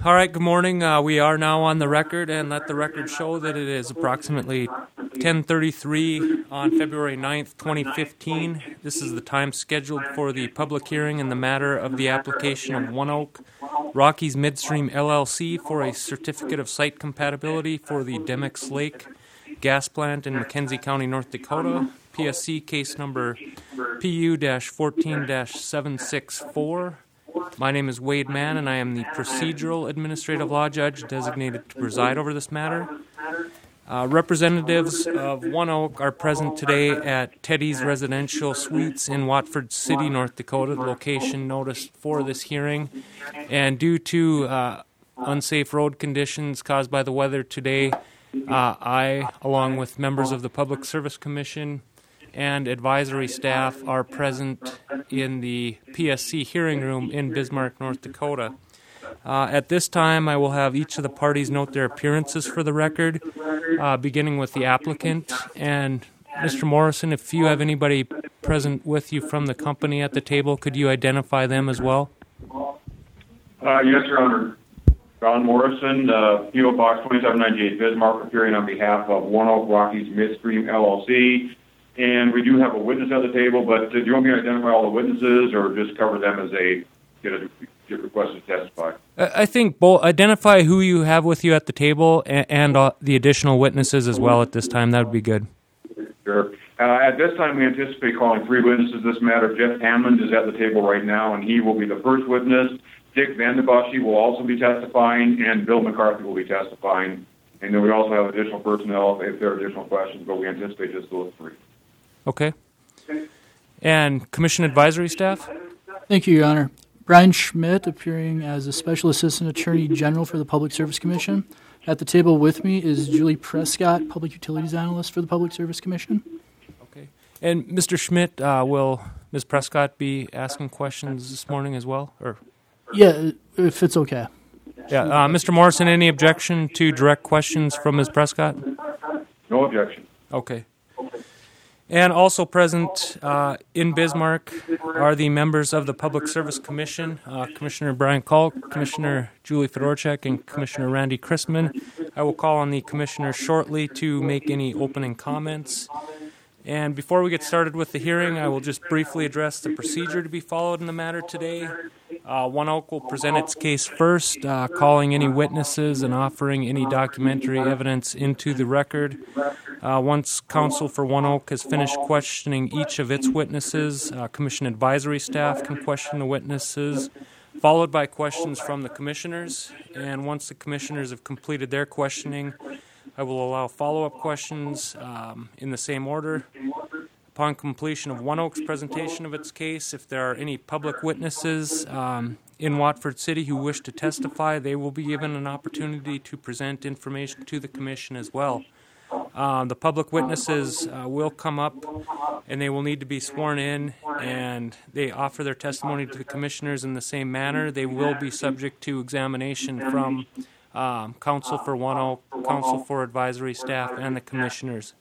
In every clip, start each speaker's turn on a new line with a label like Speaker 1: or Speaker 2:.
Speaker 1: All right, good morning. We are now on the record, and let the record show that it is approximately 10:33 on February 9th, 2015. This is the time scheduled for the public hearing in the matter of the application of ONEOK Rockies Midstream LLC for a certificate of site compatibility for the Demicks Lake gas plant in McKenzie County, North Dakota, PSC case number PU-14-764. My name is Wade Mann, and I am the procedural administrative law judge designated to preside over this matter. Representatives of ONEOK are present today at Teddy's Residential Suites in Watford City, North Dakota, the location noticed for this hearing. And due to unsafe road conditions caused by the weather today, I, along with members of the Public Service Commission and advisory staff, are present in the PSC hearing room in Bismarck, North Dakota. At this time, I will have each of the parties note their appearances for the record, beginning with the applicant. And Mr. Morrison, if you have anybody present with you from the company at the table, could you identify them as well?
Speaker 2: Yes, Your Honor. John Morrison, P.O. Box 2798, Bismarck, appearing on behalf of ONEOK Rockies Midstream LLC. And we do have a witness at the table, but do you want me to identify all the witnesses or just cover them as they get requested to testify?
Speaker 1: I think both. Identify who you have with you at the table and the additional witnesses as well at this time. That would be good.
Speaker 2: Sure. At this time, we anticipate calling 3 witnesses this matter. Jeff Hammond is at the table right now, and he will be the first witness. Dick Vandebusche will also be testifying, and Bill McCarthy will be testifying. And then we also have additional personnel if there are additional questions, but we anticipate just those 3.
Speaker 1: Okay. And Commission Advisory Staff?
Speaker 3: Thank you, Your Honor. Brian Schmidt, appearing as a Special Assistant Attorney General for the Public Service Commission. At the table with me is Julie Prescott, Public Utilities Analyst for the Public Service Commission.
Speaker 1: Okay. And Mr. Schmidt, will Ms. Prescott be asking questions this morning as well? Or?
Speaker 3: Yeah, if it's okay.
Speaker 1: Yeah. Mr. Morrison, any objection to direct questions from Ms. Prescott?
Speaker 2: No objection.
Speaker 1: Okay. And also present in Bismarck are the members of the Public Service Commission, Commissioner Brian Kalk, Commissioner Julie Fedorchak, and Commissioner Randy Chrisman. I will call on the commissioners shortly to make any opening comments. And before we get started with the hearing, I will just briefly address the procedure to be followed in the matter today. ONEOK will present its case first, calling any witnesses and offering any documentary evidence into the record. Once counsel for ONEOK has finished questioning each of its witnesses, Commission advisory staff can question the witnesses, followed by questions from the commissioners. And once the commissioners have completed their questioning, I will allow follow-up questions in the same order. Upon completion of ONEOK's presentation of its case, if there are any public witnesses in Watford City who wish to testify, they will be given an opportunity to present information to the Commission as well. The public witnesses will come up, and they will need to be sworn in, and they offer their testimony to the commissioners in the same manner. They will be subject to examination from counsel for ONEOK, counsel for advisory staff, and the commissioners.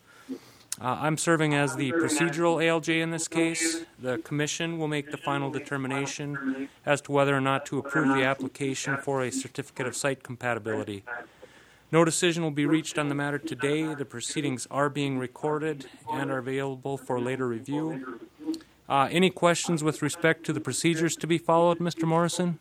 Speaker 1: I'm serving as the procedural ALJ in this case. The Commission will make the final determination as to whether or not to approve the application for a certificate of site compatibility. No decision will be reached on the matter today. The proceedings are being recorded and are available for later review. Any questions with respect to the procedures to be followed, Mr. Morrison?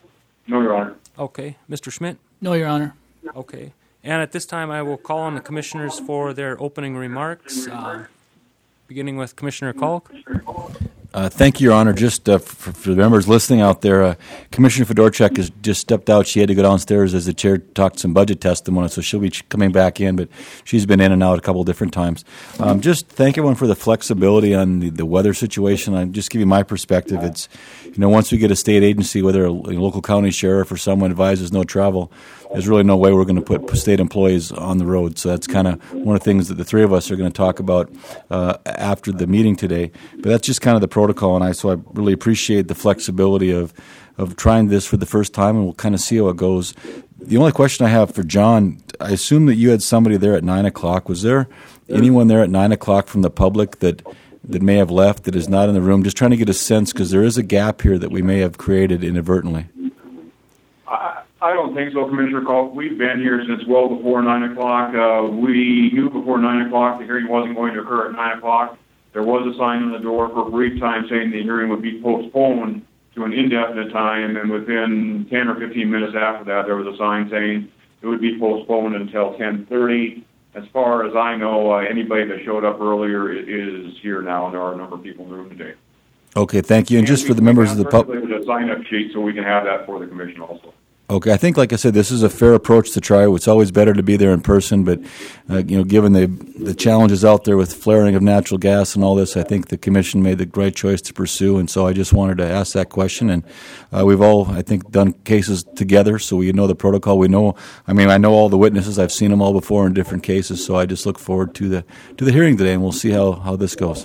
Speaker 2: No, Your Honor.
Speaker 1: Okay. Mr. Schmidt?
Speaker 3: No, Your Honor.
Speaker 1: Okay. And at this time, I will call on the commissioners for their opening remarks, beginning with Commissioner Kalk.
Speaker 4: Thank you, Your Honor. Just for the members listening out there, Commissioner Fedorchak has just stepped out. She had to go downstairs as the chair talked some budget testimony, so she'll be coming back in, but she's been in and out a couple different times. Just thank everyone for the flexibility on the weather situation. I'll just give you my perspective. It's, once we get a state agency, whether a local county sheriff or someone advises no travel, there's really no way we're going to put state employees on the road. So that's kind of one of the things that the 3 of us are going to talk about after the meeting today. But that's just kind of the protocol, and so I really appreciate the flexibility of trying this for the first time, and we'll kind of see how it goes. The only question I have for John, I assume that you had somebody there at 9 o'clock. Was there anyone there at 9 o'clock from the public that may have left that is not in the room? Just trying to get a sense, because there is a gap here that we may have created inadvertently.
Speaker 2: I don't think so, Commissioner Culp. We've been here since well before 9 o'clock. We knew before 9 o'clock the hearing wasn't going to occur at 9 o'clock. There was a sign on the door for a brief time saying the hearing would be postponed to an indefinite time, and within 10 or 15 minutes after that, there was a sign saying it would be postponed until 10:30. As far as I know, anybody that showed up earlier is here now, and there are a number of people in the room today.
Speaker 4: Okay, thank you. And just for the members of the public,
Speaker 2: a sign-up sheet so we can have that for the commission also.
Speaker 4: Okay, I think, like I said, this is a fair approach to try. It's always better to be there in person, but given the challenges out there with flaring of natural gas and all this, I think the commission made the right choice to pursue. And so I just wanted to ask that question. And we've all, I think, done cases together, so we know the protocol. I know all the witnesses. I've seen them all before in different cases. So I just look forward to the hearing today, and we'll see how this goes.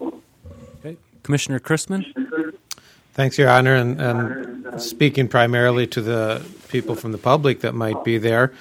Speaker 1: Okay, Commissioner Christman.
Speaker 5: Thanks, Your Honor, and speaking primarily to the people from the public that might be there,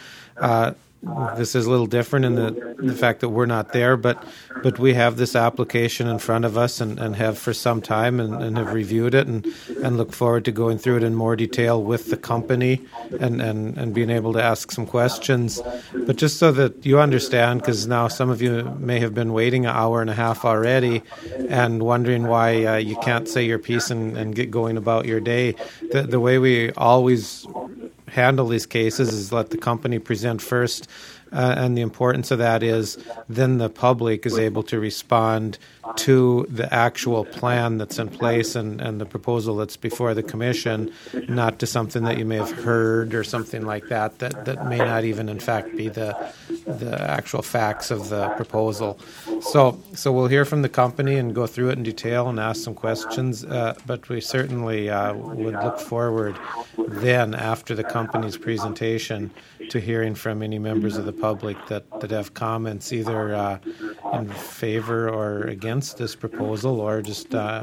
Speaker 5: this is a little different in the fact that we're not there, but we have this application in front of us and have for some time and have reviewed it and look forward to going through it in more detail with the company and being able to ask some questions. But just so that you understand, because now some of you may have been waiting an hour and a half already and wondering why you can't say your piece and get going about your day. The way we always handle these cases is let the company present first, and the importance of that is then the public is able to respond to the actual plan that's in place and the proposal that's before the commission, not to something that you may have heard or something like that may not even in fact be the actual facts of the proposal. So we'll hear from the company and go through it in detail and ask some questions, but we certainly would look forward then after the company's presentation to hearing from any members of the public that have comments either in favor or against this proposal, or just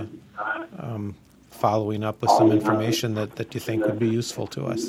Speaker 5: following up with some information that you think would be useful to us.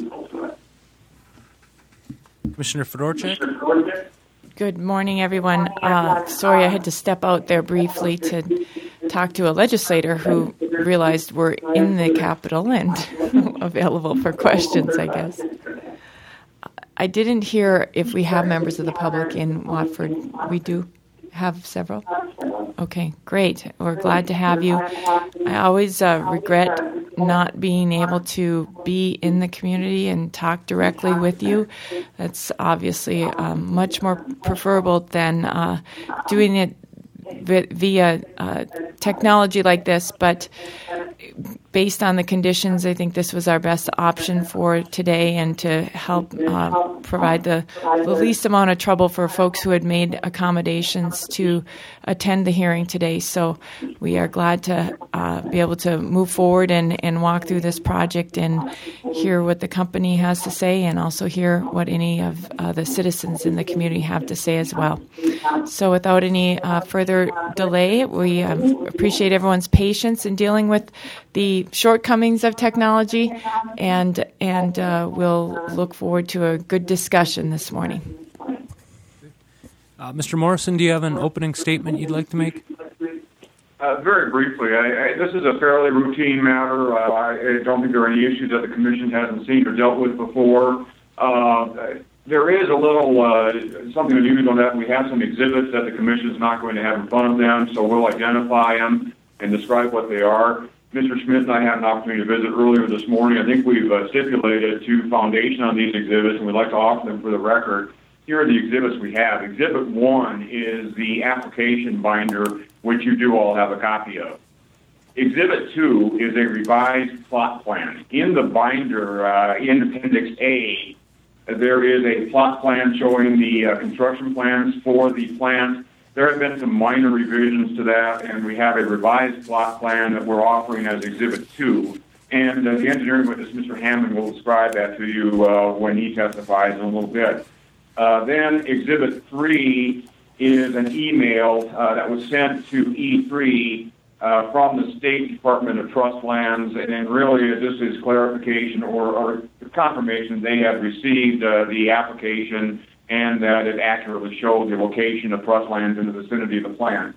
Speaker 1: Commissioner Fedorchak.
Speaker 6: Good morning, everyone. Sorry I had to step out there briefly to talk to a legislator who realized we're in the Capitol and available for questions, I guess. I didn't hear if we have members of the public in Watford. We do have several? Okay, great. We're glad to have you. I always regret not being able to be in the community and talk directly with you. That's obviously much more preferable than doing it via technology like this, but based on the conditions, I think this was our best option for today and to help provide the least amount of trouble for folks who had made accommodations to attend the hearing today. So we are glad to be able to move forward and walk through this project and hear what the company has to say and also hear what any of the citizens in the community have to say as well. So without any further delay, we appreciate everyone's patience in dealing with the shortcomings of technology, and we'll look forward to a good discussion this morning.
Speaker 1: Mr. Morrison, do you have an opening statement you'd like to make?
Speaker 2: Very briefly, this is a fairly routine matter. I don't think there are any issues that the Commission hasn't seen or dealt with before. There is a little something unusual in that we have some exhibits that the Commission is not going to have in front of them, so we'll identify them and describe what they are. Mr. Schmidt and I had an opportunity to visit earlier this morning. I think we've stipulated to foundation on these exhibits, and we'd like to offer them for the record. Here are the exhibits we have. Exhibit 1 is the application binder, which you do all have a copy of. Exhibit 2 is a revised plot plan. In the binder, in Appendix A, there is a plot plan showing the construction plans for the plant. There have been some minor revisions to that, and we have a revised plot plan that we're offering as Exhibit 2. And the engineering witness, Mr. Hammond, will describe that to you when he testifies in a little bit. Then Exhibit 3 is an email that was sent to E3 from the State Department of Trust Lands, and really this is clarification or confirmation they have received the application and that it accurately showed the location of trust lands in the vicinity of the plant.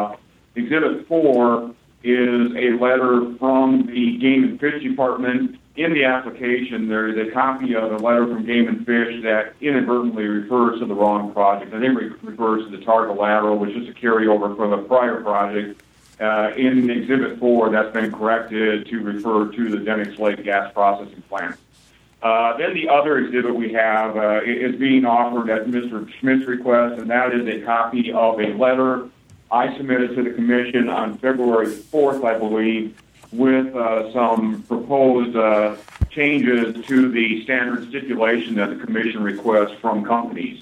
Speaker 2: Exhibit 4 is a letter from the Game and Fish Department in the application, there is a copy of a letter from Game and Fish that inadvertently refers to the wrong project. I think it refers to the Targa lateral, which is a carryover from a prior project. In Exhibit 4, that's been corrected to refer to the Demings Lake gas processing plant. Then the other exhibit we have is being offered at Mr. Schmidt's request, and that is a copy of a letter I submitted to the Commission on February 4th, I believe, with some proposed changes to the standard stipulation that the Commission requests from companies.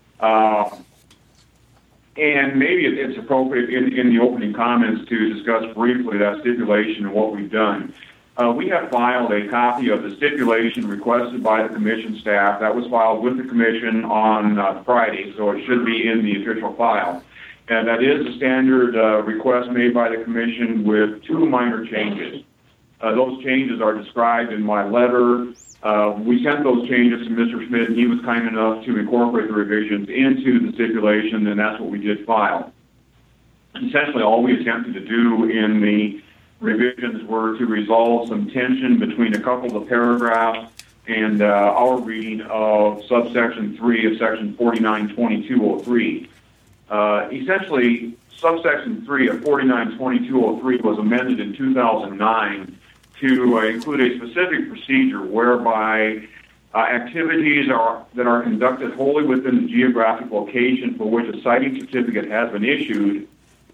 Speaker 2: And maybe it's appropriate in the opening comments to discuss briefly that stipulation and what we've done. We have filed a copy of the stipulation requested by the Commission staff. That was filed with the Commission on Friday, so it should be in the official file. And that is a standard request made by the Commission with two minor changes. Those changes are described in my letter. We sent those changes to Mr. Schmidt, and he was kind enough to incorporate the revisions into the stipulation, and that's what we did file. Essentially, all we attempted to do in the revisions were to resolve some tension between a couple of paragraphs and our reading of subsection 3 of section 492203. Essentially, subsection 3 of 492203 was amended in 2009 to include a specific procedure whereby activities that are conducted wholly within the geographic location for which a siting certificate has been issued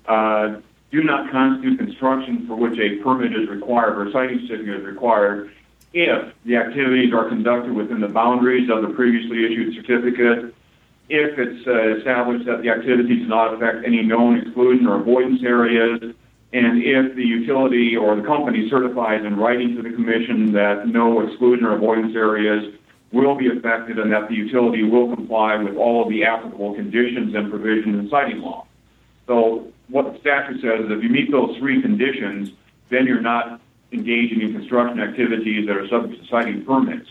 Speaker 2: do not constitute construction for which a permit is required or a siting certificate is required if the activities are conducted within the boundaries of the previously issued certificate, if it's established that the activity does not affect any known exclusion or avoidance areas, and if the utility or the company certifies in writing to the Commission that no exclusion or avoidance areas will be affected and that the utility will comply with all of the applicable conditions and provisions in siting law. So what the statute says is if you meet those three conditions, then you're not engaging in construction activities that are subject to siting permits.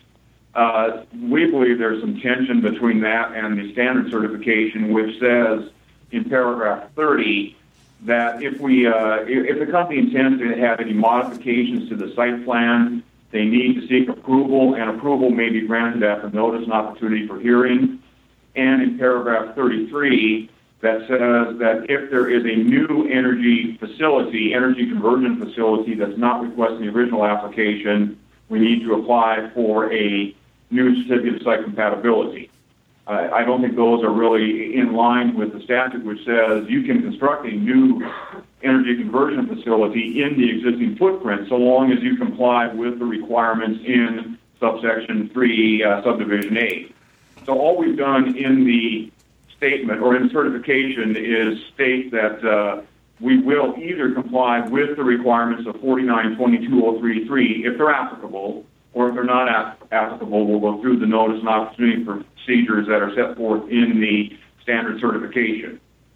Speaker 2: We believe there's some tension between that and the standard certification, which says in paragraph 30 that if the company intends to have any modifications to the site plan, they need to seek approval, and approval may be granted after notice and opportunity for hearing. And in paragraph 33, that says that if there is a new energy conversion facility that's not requesting the original application, we need to apply for a new certificate of site compatibility. I don't think those are really in line with the statute, which says you can construct a new energy conversion facility in the existing footprint so long as you comply with the requirements in subsection 3, subdivision 8. So all we've done in the statement or in the certification is state that we will either comply with the requirements of 492203.3 if they're applicable, or if they're not applicable, we'll go through the notice and opportunity for procedures that are set forth in the standard certification.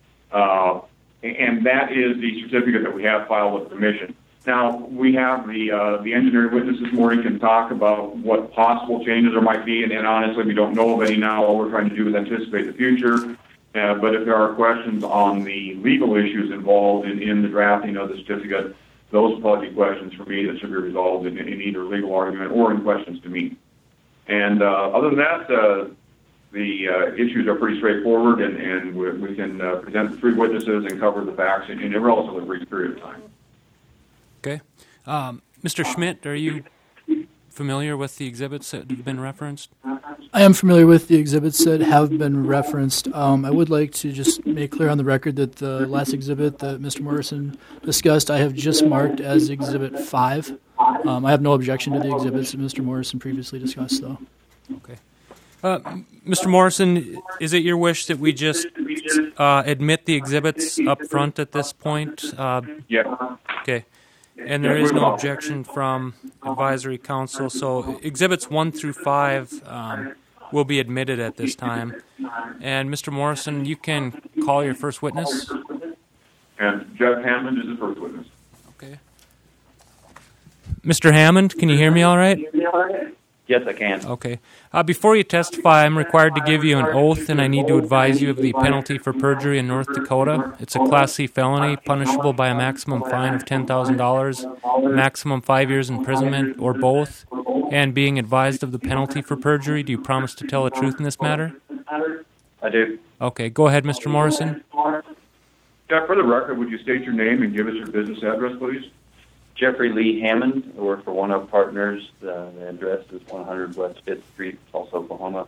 Speaker 2: And that is the certificate that we have filed with the Commission. Now, we have the engineering witness this morning can talk about what possible changes there might be, and honestly, we don't know of any now. All we're trying to do is anticipate the future. But if there are questions on the legal issues involved in the drafting of the certificate, those will probably be questions for me that should be resolved in either legal argument or in questions to me. And other than that, the issues are pretty straightforward, and we can present the three witnesses and cover the facts in a relatively brief period of time.
Speaker 1: Okay. Mr. Schmidt, are you familiar with the exhibits that have been referenced?
Speaker 3: I am familiar with the exhibits that have been referenced. I would like to just make clear on the record that the last exhibit that Mr. Morrison discussed, I have just marked as Exhibit 5. I have no objection to the exhibits that Mr. Morrison previously discussed, though.
Speaker 1: Okay. Mr. Morrison, is it your wish that we just admit the exhibits up front at this point?
Speaker 2: Yeah.
Speaker 1: Okay. And there is no objection from Advisory Council, so Exhibits 1 through 5 will be admitted at this time. And Mr. Morrison, you can call your first witness.
Speaker 2: And Jeff Hammond is the first witness.
Speaker 1: Okay. Mr. Hammond, can you hear me all right?
Speaker 7: Yes, I can.
Speaker 1: Okay. Before you testify, I'm required to give you an oath, and I need to advise you of the penalty for perjury in North Dakota. It's a Class C felony, punishable by a maximum fine of $10,000, maximum 5 years imprisonment, or both. And being advised of the penalty for perjury, do you promise to tell the truth in this matter?
Speaker 7: I do.
Speaker 1: Okay. Go ahead, Mr. Morrison.
Speaker 2: Yeah, for the record, would you state your name and give us your business address, please?
Speaker 7: Jeffrey Lee Hammond. I work for One Oak Partners. The address is 100 West 5th Street, Tulsa, Oklahoma,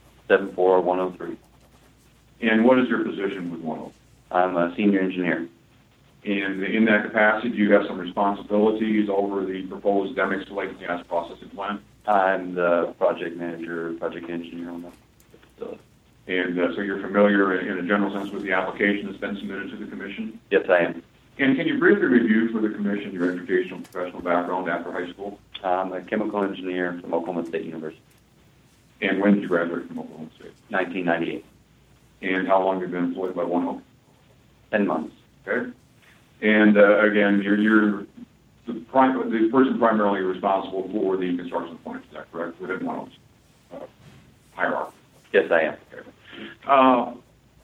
Speaker 7: 74103.
Speaker 2: And what is your position with One Oak?
Speaker 7: I'm a senior engineer.
Speaker 2: And in that capacity, do you have some responsibilities over the proposed Demicks Lake gas processing plant?
Speaker 7: I'm the project manager, project engineer on that facility.
Speaker 2: And so you're familiar in a general sense with the application that's been submitted to the Commission?
Speaker 7: Yes, I am.
Speaker 2: And can you briefly review for the Commission your educational and professional background after high school?
Speaker 7: I'm a chemical engineer from Oklahoma State University.
Speaker 2: And when did you graduate from Oklahoma State?
Speaker 7: 1998.
Speaker 2: And how long have you been employed by One Oak?
Speaker 7: 10 months.
Speaker 2: Okay. And again, you're the person primarily responsible for the construction plant, is that correct, within One Oak's hierarchy?
Speaker 7: Yes, I am.
Speaker 2: Okay.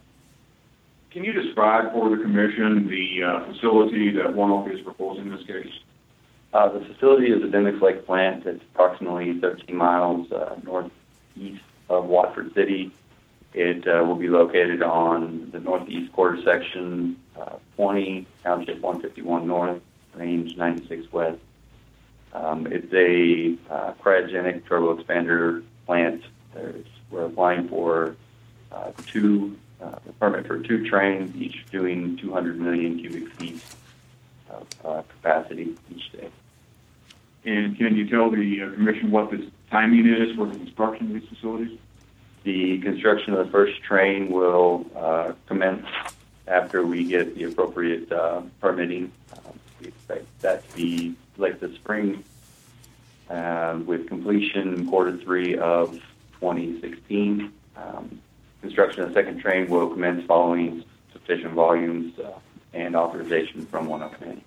Speaker 2: Can you describe for the Commission the facility that One Oak is proposing in this case?
Speaker 7: The facility is a Demicks Lake plant. It's approximately 13 miles northeast of Watford City. It will be located on the northeast quarter section, 20, Township 151 North, Range 96 West. It's a cryogenic turbo expander plant. We're applying for the permit for 2 trains, each doing 200 million cubic feet of capacity each day.
Speaker 2: And can you tell the Commission what the timing is for the construction of these facilities?
Speaker 7: The construction of the first train will commence after we get the appropriate permitting. We expect that to be late this spring, with completion in Q3 of 2016. Construction of the second train will commence following sufficient volumes and authorization from One Oak Committee.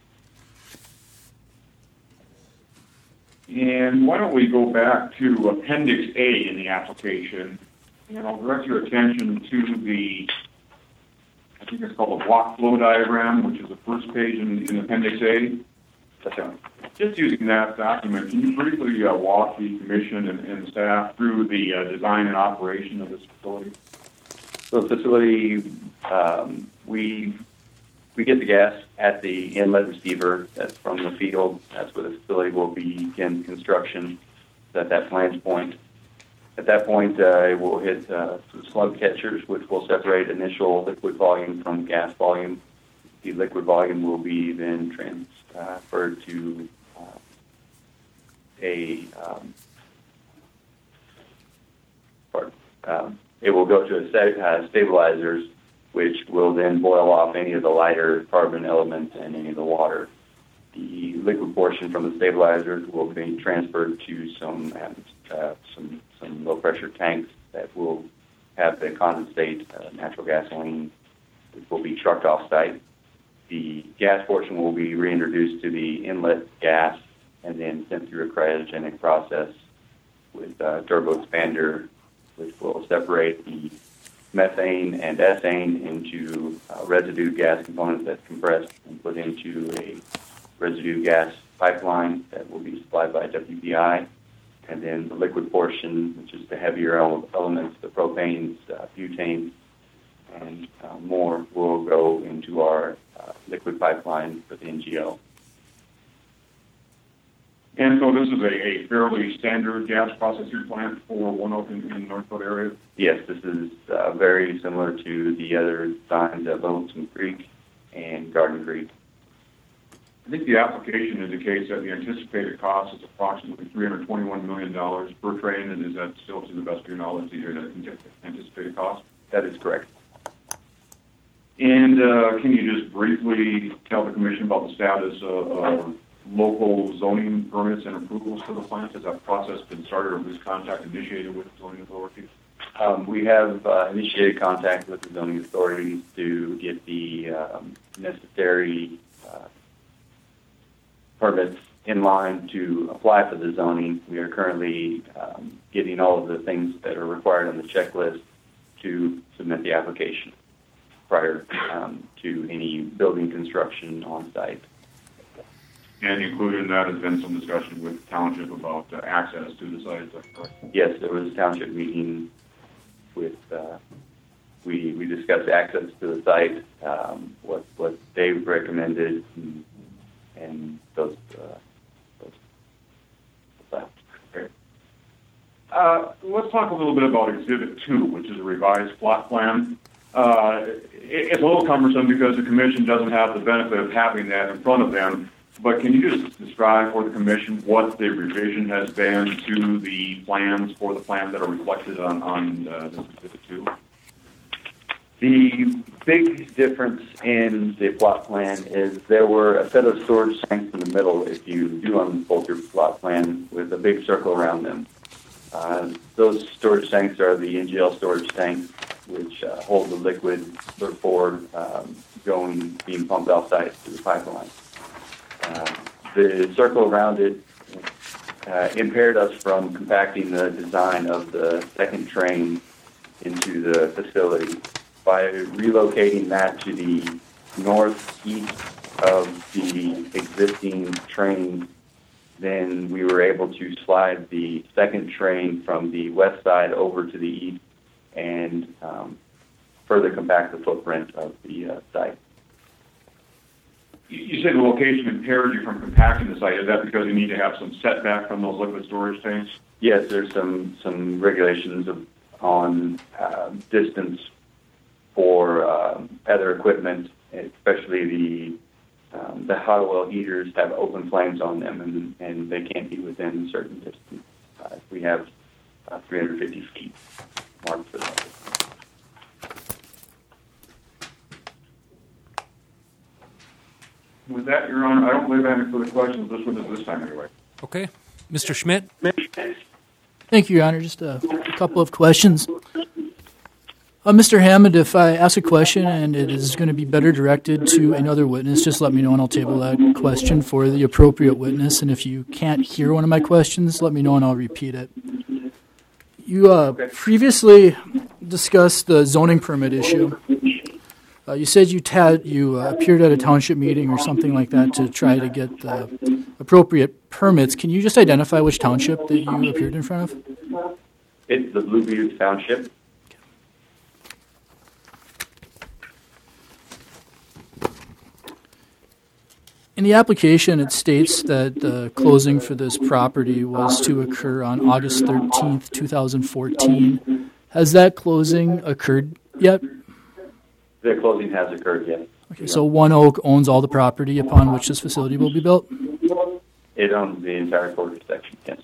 Speaker 2: And why don't we go back to Appendix A in the application, and I'll direct your attention to the, I think it's called a block flow diagram, which is the first page in Appendix A. Just using that document, can you briefly walk the Commission and staff through the design and operation of this facility?
Speaker 7: So the facility, we get the gas at the inlet receiver. That's from the field. That's where the facility will begin construction at that flange point. At that point, it will hit some slug catchers, which will separate initial liquid volume from gas volume. The liquid volume will be then transferred to it will go to stabilizers, which will then boil off any of the lighter carbon elements and any of the water. The liquid portion from the stabilizers will be transferred to some low pressure tanks that will have the condensate natural gasoline, which will be trucked off site. The gas portion will be reintroduced to the inlet gas and then sent through a cryogenic process with turbo expander, which will separate the methane and ethane into residue gas components that's compressed and put into a residue gas pipeline that will be supplied by WPI. And then the liquid portion, which is the heavier elements, the propanes, butanes, and more, will go into our liquid pipeline for the NGL.
Speaker 2: And so this is a fairly standard gas processing plant for One Oak in the North Dakota area?
Speaker 7: Yes, this is very similar to the other designs at Lonesome Creek and Garden Creek.
Speaker 2: I think the application indicates that the anticipated cost is approximately $321 million per train, and is that still, to the best of your knowledge, the anticipated cost?
Speaker 7: That is correct.
Speaker 2: And can you just briefly tell the Commission about the status of local zoning permits and approvals for the plant? Has that process been started, or was contact initiated with zoning authorities?
Speaker 7: We have initiated contact with the zoning authorities to get the necessary permits in line to apply for the zoning. We are currently getting all of the things that are required on the checklist to submit the application prior to any building construction on site.
Speaker 2: And included in that has been some discussion with township about access to the site. Is that correct?
Speaker 7: Yes, there was a township meeting with, we discussed access to the site, what they recommended, and those sites.
Speaker 2: Let's talk a little bit about Exhibit 2, which is a revised plot plan. It's a little cumbersome because the commission doesn't have the benefit of having that in front of them. But can you just describe for the commission what the revision has been to the plans for the plans that are reflected on this Exhibit 2?
Speaker 7: The big difference in the plot plan is there were a set of storage tanks in the middle, if you do unfold your plot plan, with a big circle around them. Those storage tanks are the NGL storage tanks, which hold the liquid before being pumped outside through the pipeline. The circle around it impaired us from compacting the design of the second train into the facility. By relocating that to the northeast of the existing train, then we were able to slide the second train from the west side over to the east and further compact the footprint of the site.
Speaker 2: You said the location impaired you from compacting the site. Is that because you need to have some setback from those liquid storage tanks?
Speaker 7: Yes, there's some regulations on distance for other equipment, especially the hot oil heaters have open flames on them, and they can't be within a certain distance. We have 350 feet marked for that.
Speaker 2: With that, Your Honor, I don't believe I have any further questions. This one is this time anyway.
Speaker 1: Okay. Mr. Schmidt?
Speaker 3: Thank you, Your Honor. Just a couple of questions. Mr. Hammond, if I ask a question and it is going to be better directed to another witness, just let me know and I'll table that question for the appropriate witness. And if you can't hear one of my questions, let me know and I'll repeat it. You previously discussed the zoning permit issue. You said you appeared at a township meeting or something like that to try to get the appropriate permits. Can you just identify which township that you appeared in front of?
Speaker 7: It's the Blue Butte Township.
Speaker 3: In the application, it states that the closing for this property was to occur on August 13th, 2014. Has that closing occurred yet?
Speaker 7: The closing has occurred, yes.
Speaker 3: Okay, so One Oak owns all the property upon which this facility will be built?
Speaker 7: It owns the entire quarter section, yes.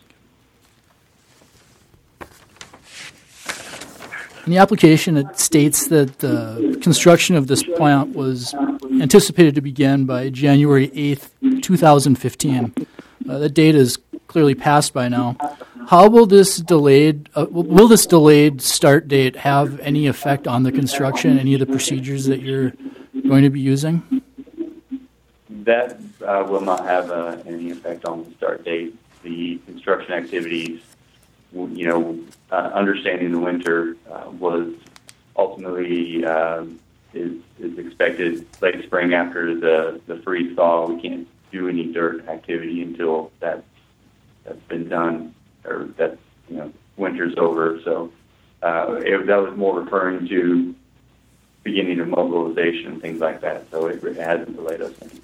Speaker 3: In the application, it states that the construction of this plant was anticipated to begin by January 8th, 2015. That date is clearly passed by now. How will this delayed start date have any effect on the construction, any of the procedures that you're going to be using?
Speaker 7: That will not have any effect on the start date. The construction activities, understanding the winter was ultimately is expected late spring after the freeze thaw. We can't do any dirt activity until that's been done, or that winter's over. So that was more referring to beginning of mobilization and things like that. So it hasn't delayed us any.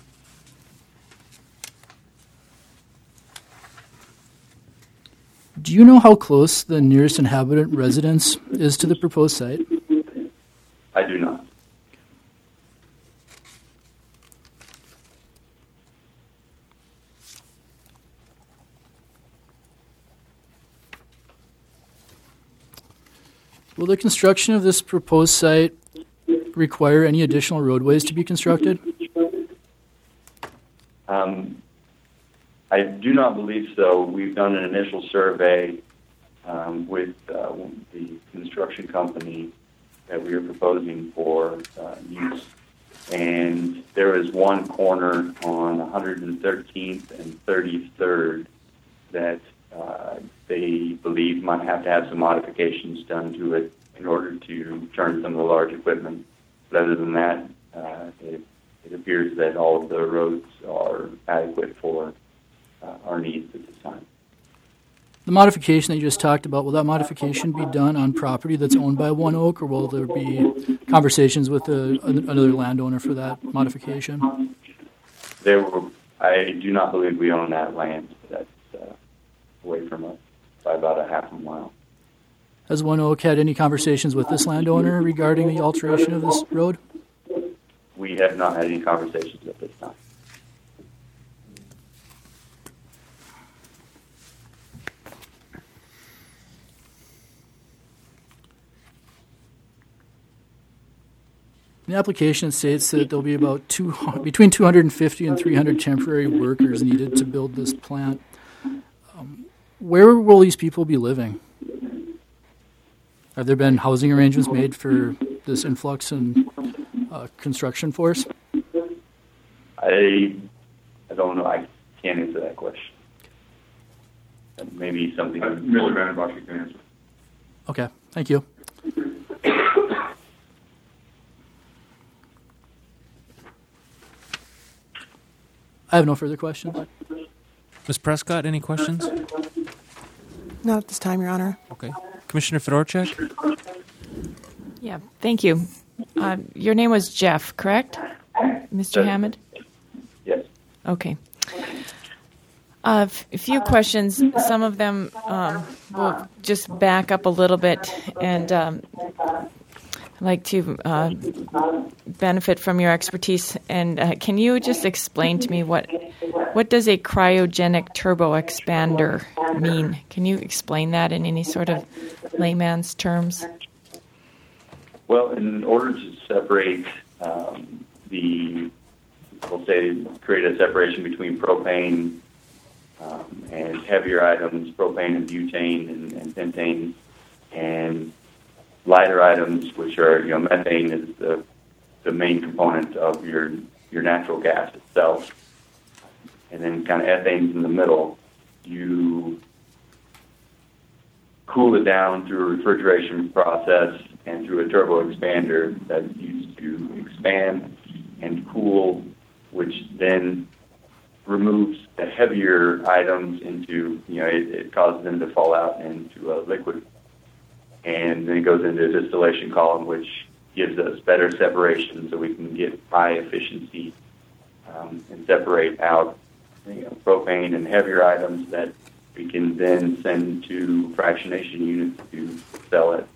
Speaker 3: Do you know how close the nearest inhabitant residence is to the proposed site?
Speaker 7: I do not.
Speaker 3: Will the construction of this proposed site require any additional roadways to be constructed?
Speaker 7: I do not believe so. We've done an initial survey with the construction company that we are proposing for use And there is one corner on 113th and 33rd that they believe might have to have some modifications done to it in order to turn some of the large equipment. But other than that, it appears that all of the roads are adequate for our needs at this time.
Speaker 3: The modification that you just talked about, will that modification be done on property that's owned by One Oak, or will there be conversations with another landowner for that modification?
Speaker 7: I do not believe we own that land. That's away from us by about a half a mile.
Speaker 3: Has One Oak had any conversations with this landowner regarding the alteration of this road?
Speaker 7: We have not had any conversations at this time.
Speaker 3: The application states that there'll be about between 250 and 300 temporary workers needed to build this plant. Where will these people be living? Have there been housing arrangements made for this influx in construction force?
Speaker 7: I don't know. I can't answer that question. Maybe something.
Speaker 2: Mr. Vandenbach, you can answer.
Speaker 3: Okay, thank you. I have no further questions.
Speaker 1: Ms. Prescott, any questions?
Speaker 8: Not at this time, Your Honor.
Speaker 1: Okay. Commissioner Fedorchak?
Speaker 6: Yeah, thank you. Your name was Jeff, correct? Mr. Hammond?
Speaker 7: Yes.
Speaker 6: Okay. A few questions. Some of them will just back up a little bit, and I'd like to benefit from your expertise. And can you just explain to me what does a cryogenic turbo expander mean? Can you explain that in any sort of layman's terms?
Speaker 7: Well, in order to separate create a separation between propane and heavier items, propane and butane and pentane, and lighter items, which are, methane is the main component of your natural gas itself, and then kind of ethane's in the middle. You cool it down through a refrigeration process and through a turbo expander that's used to expand and cool, which then removes the heavier items into, it causes them to fall out into a liquid. And then it goes into a distillation column, which gives us better separation so we can get high efficiency and separate out propane and heavier items that we can then send to fractionation units to sell at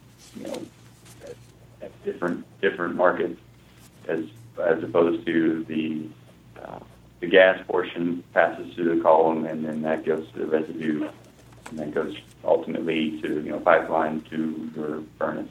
Speaker 7: different markets, as opposed to the gas portion passes through the column, and then that goes to the residue, and that goes ultimately to pipeline to your furnace.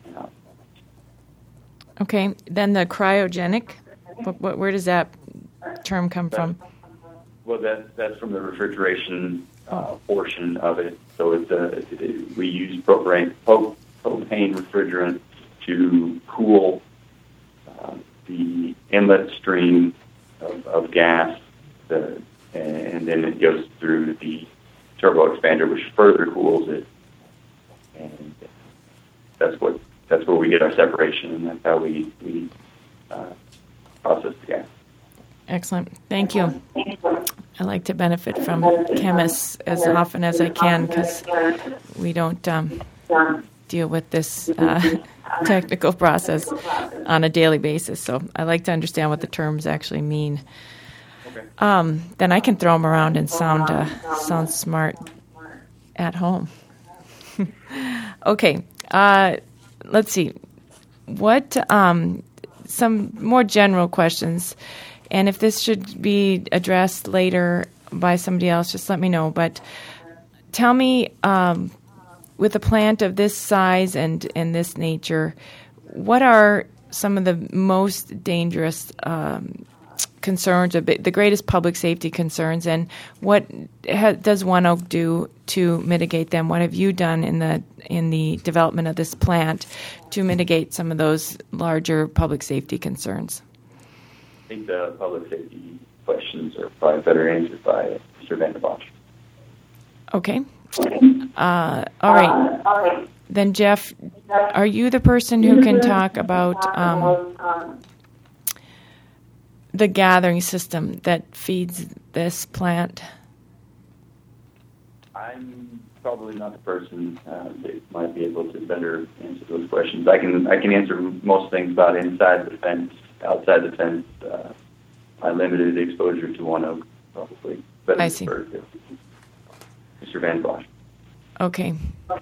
Speaker 6: Okay, then the cryogenic, where does that term come from?
Speaker 7: Well, that's from the refrigeration portion of it. So we use propane refrigerant to cool the inlet stream of gas, and then it goes through the turbo expander, which further cools it, and that's where we get our separation, and that's how we process the gas.
Speaker 6: Excellent. Thank you. I like to benefit from chemists as often as I can, because we don't deal with this technical process on a daily basis. So I like to understand what the terms actually mean. Okay. Then I can throw them around and sound smart at home. Okay. Let's see. What some more general questions. And if this should be addressed later by somebody else, just let me know. But tell me, with a plant of this size and this nature, what are some of the most dangerous concerns, the greatest public safety concerns, and what does One Oak do to mitigate them? What have you done in the development of this plant to mitigate some of those larger public safety concerns?
Speaker 7: think the public safety questions are probably better answered by Mr. Van der Bosch.
Speaker 6: Okay. All right. Then, Jeff, are you the person who can talk about the gathering system that feeds this plant?
Speaker 7: I'm probably not the person that might be able to better answer those questions. I can answer most things about inside the fence, outside the fence. My limited exposure to One Oak, probably. But
Speaker 6: I see.
Speaker 7: Mr. Van Bosch.
Speaker 6: Okay.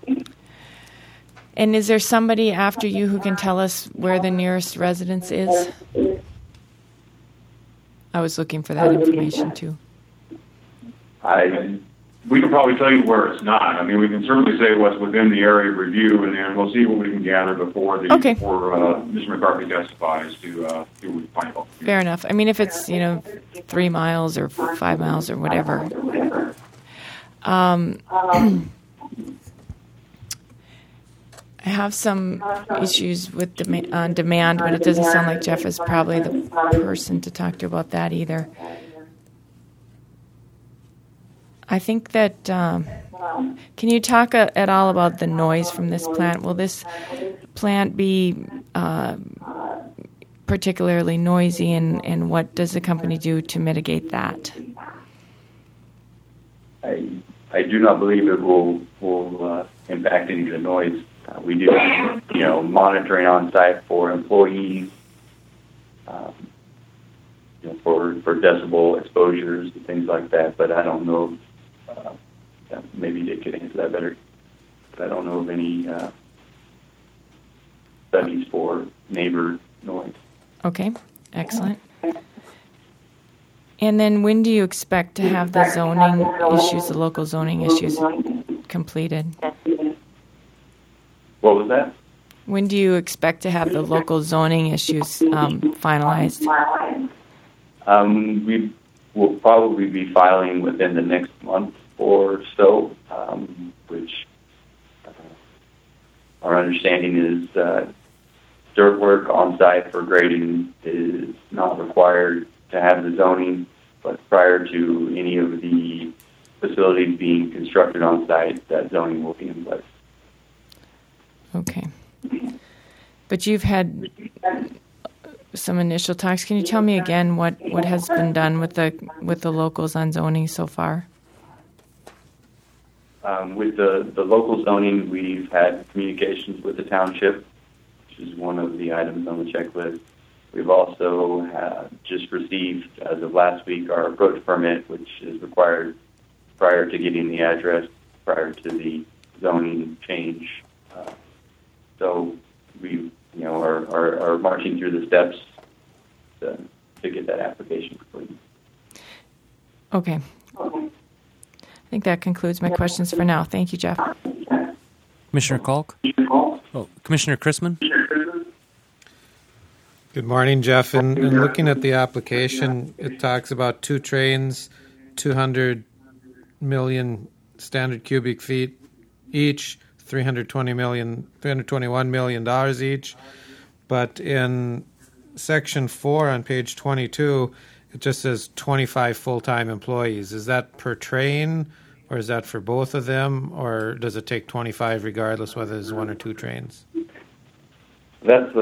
Speaker 6: And is there somebody after you who can tell us where the nearest residence is? I was looking for that information too.
Speaker 2: We can probably tell you where it's not. I mean, we can certainly say what's within the area of review, and then we'll see what we can gather before Mr. McCarthy testifies to see what we find out.
Speaker 6: Fair enough. I mean, if it's 3 miles or 5 miles or whatever. I have some issues with demand, but it doesn't sound like Jeff is probably the person to talk to about that either. I think that, can you talk at all about the noise from this plant? Will this plant be particularly noisy, and what does the company do to mitigate that?
Speaker 7: I do not believe it will impact any of the noise. We do, monitoring on site for employees, for decibel exposures and things like that. But I don't know. Maybe they could answer that better. But I don't know of any studies for neighbor noise.
Speaker 6: Okay, excellent. And then when do you expect to have the zoning issues, the local zoning issues, completed?
Speaker 7: What was that?
Speaker 6: When do you expect to have the local zoning issues finalized?
Speaker 7: We will probably be filing within the next month or so, which our understanding is dirt work on site for grading is not required to have the zoning, but prior to any of the facilities being constructed on site, that zoning will be in place.
Speaker 6: Okay. But you've had some initial talks. Can you tell me again what has been done with the locals on zoning so far?
Speaker 7: With the local zoning, we've had communications with the township, which is one of the items on the checklist. We've also just received, as of last week, our approach permit, which is required prior to getting the address, prior to the zoning change. So we, are marching through the steps to get that application completed.
Speaker 6: Okay. I think that concludes my questions for now. Thank you, Jeff.
Speaker 1: Commissioner Kalk? Oh, Commissioner Chrisman?
Speaker 5: Good morning, Jeff. In looking at the application, it talks about 2 trains, 200 million standard cubic feet each, $321 million each. But in section 4 on page 22, it just says 25 full-time employees. Is that per train, or is that for both of them, or does it take 25 regardless whether there's 1 or 2 trains?
Speaker 7: That's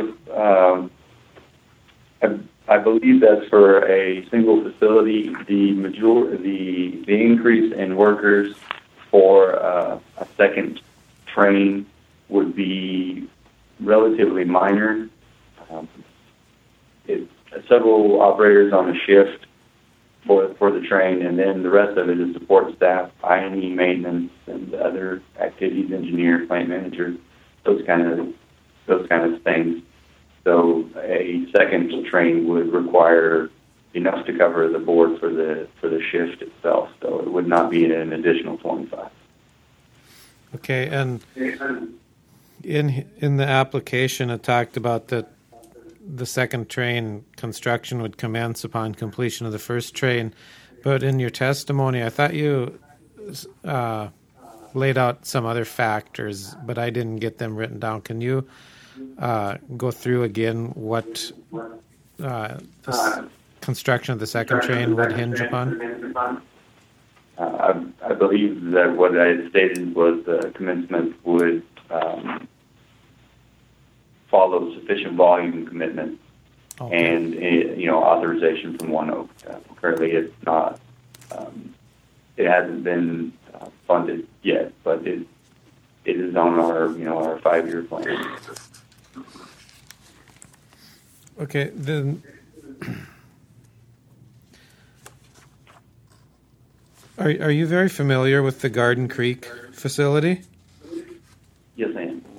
Speaker 7: I believe that's for a single facility. The increase in workers for a second train would be relatively minor. Several operators on a shift for the train, and then the rest of it is support staff, I&E maintenance, and other activities, engineer, plant manager, those kind of things. So a second train would require enough to cover the board for the shift itself. So it would not be an additional 25.
Speaker 5: Okay, and in the application, it talked about that the second train construction would commence upon completion of the first train. But in your testimony, I thought you laid out some other factors, but I didn't get them written down. Can you go through again what this construction of the second train would hinge upon?
Speaker 7: I believe that what I had stated was the commencement would follow sufficient volume commitment and authorization from One Oak. Currently, it's not. It hasn't been funded yet, but it is on our 5-year plan.
Speaker 5: Okay, then. Are you very familiar with the Garden Creek facility?
Speaker 7: Yes, I am.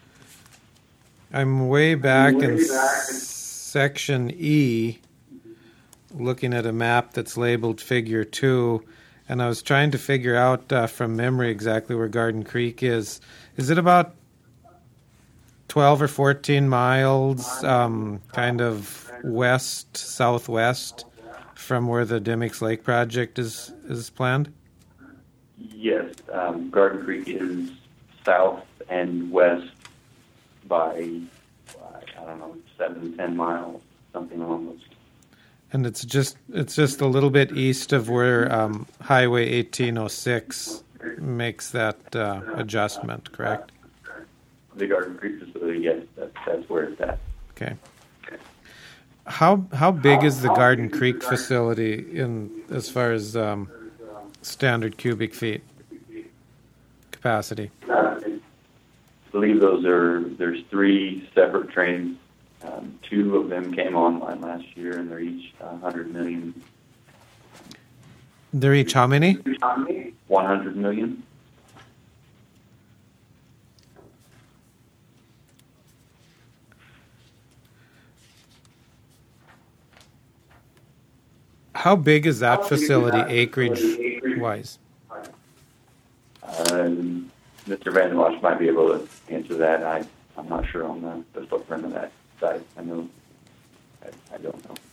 Speaker 5: I'm way back in section E, looking at a map that's labeled Figure 2, and I was trying to figure out from memory exactly where Garden Creek is. Is it about 12 or 14 miles kind of southwest from where the Dimmick's Lake project is planned?
Speaker 7: Yes, Garden Creek is south and west by, 7-10 miles, something along those.
Speaker 5: And it's just a little bit east of where Highway 1806 makes that adjustment, correct?
Speaker 7: The Garden Creek facility, yes, that's where it's at.
Speaker 5: Okay. How big is the Garden Creek facility in as far as standard cubic feet capacity?
Speaker 7: I believe there's 3 separate trains. 2 of them came online last year, and they're each 100 million.
Speaker 5: They're each how many?
Speaker 7: 100 million.
Speaker 5: How big is that facility acreage-wise?
Speaker 7: Mr. Van der Wasch might be able to answer that. I'm not sure on the footprint of that site. I don't know.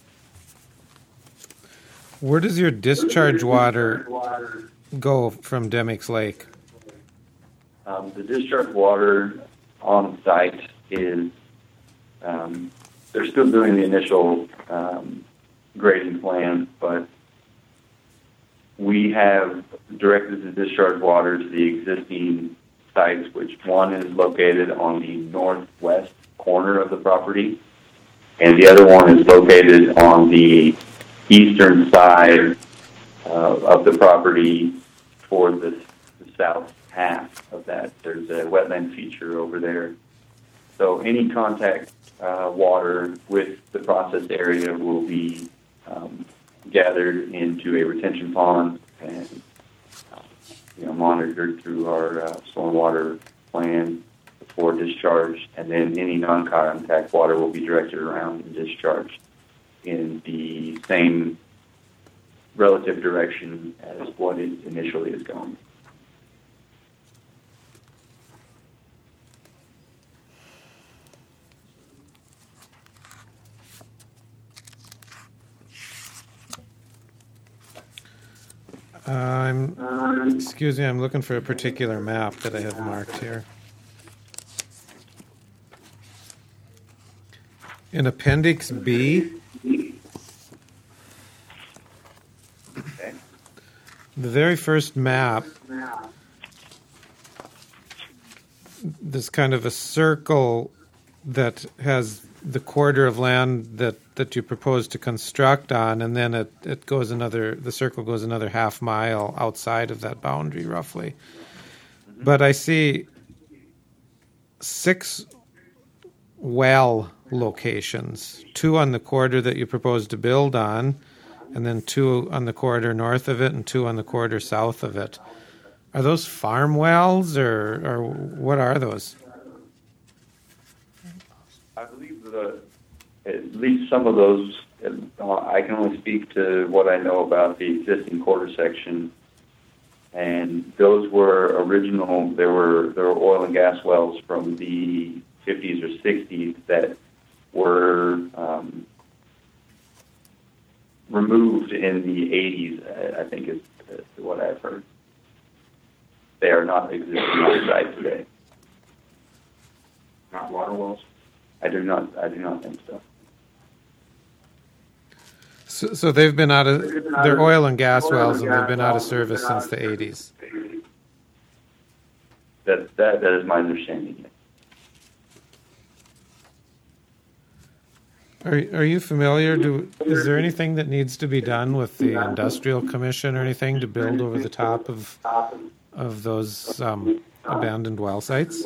Speaker 5: Where does your discharge water go from Dimmick's Lake?
Speaker 7: The discharge water on site is, they're still doing the initial grading plan, but we have directed the discharge water to the existing sites, which one is located on the northwest corner of the property, and the other one is located on the eastern side of the property toward the south half of that. There's a wetland feature over there. So any contact water with the processed area will be gathered into a retention pond and monitored through our stormwater plan before discharge, and then any non-contact water will be directed around and discharged in the same relative direction as what it initially is going.
Speaker 5: Excuse me, I'm looking for a particular map that I have marked here. In Appendix B, the very first map, there's kind of a circle that has the quarter of land that you propose to construct on, and then it goes the circle goes another half mile outside of that boundary, roughly. But I see 6 well locations, 2 on the quarter that you propose to build on, and then 2 on the quarter north of it and 2 on the quarter south of it. Are those farm wells, or what are those?
Speaker 7: I believe at least some of those, I can only speak to what I know about the existing quarter section, and those were original. There were oil and gas wells from the 50s or 60s that were removed in the 80s, I think is what I've heard. They are not existing on site today.
Speaker 2: Not water wells?
Speaker 7: I do not think so.
Speaker 5: So they've been out of, they're oil and gas wells, and they've been out of service since the 80s.
Speaker 7: That is my understanding.
Speaker 5: Are you familiar? Is there anything that needs to be done with the Industrial Commission or anything to build over the top of those abandoned well sites?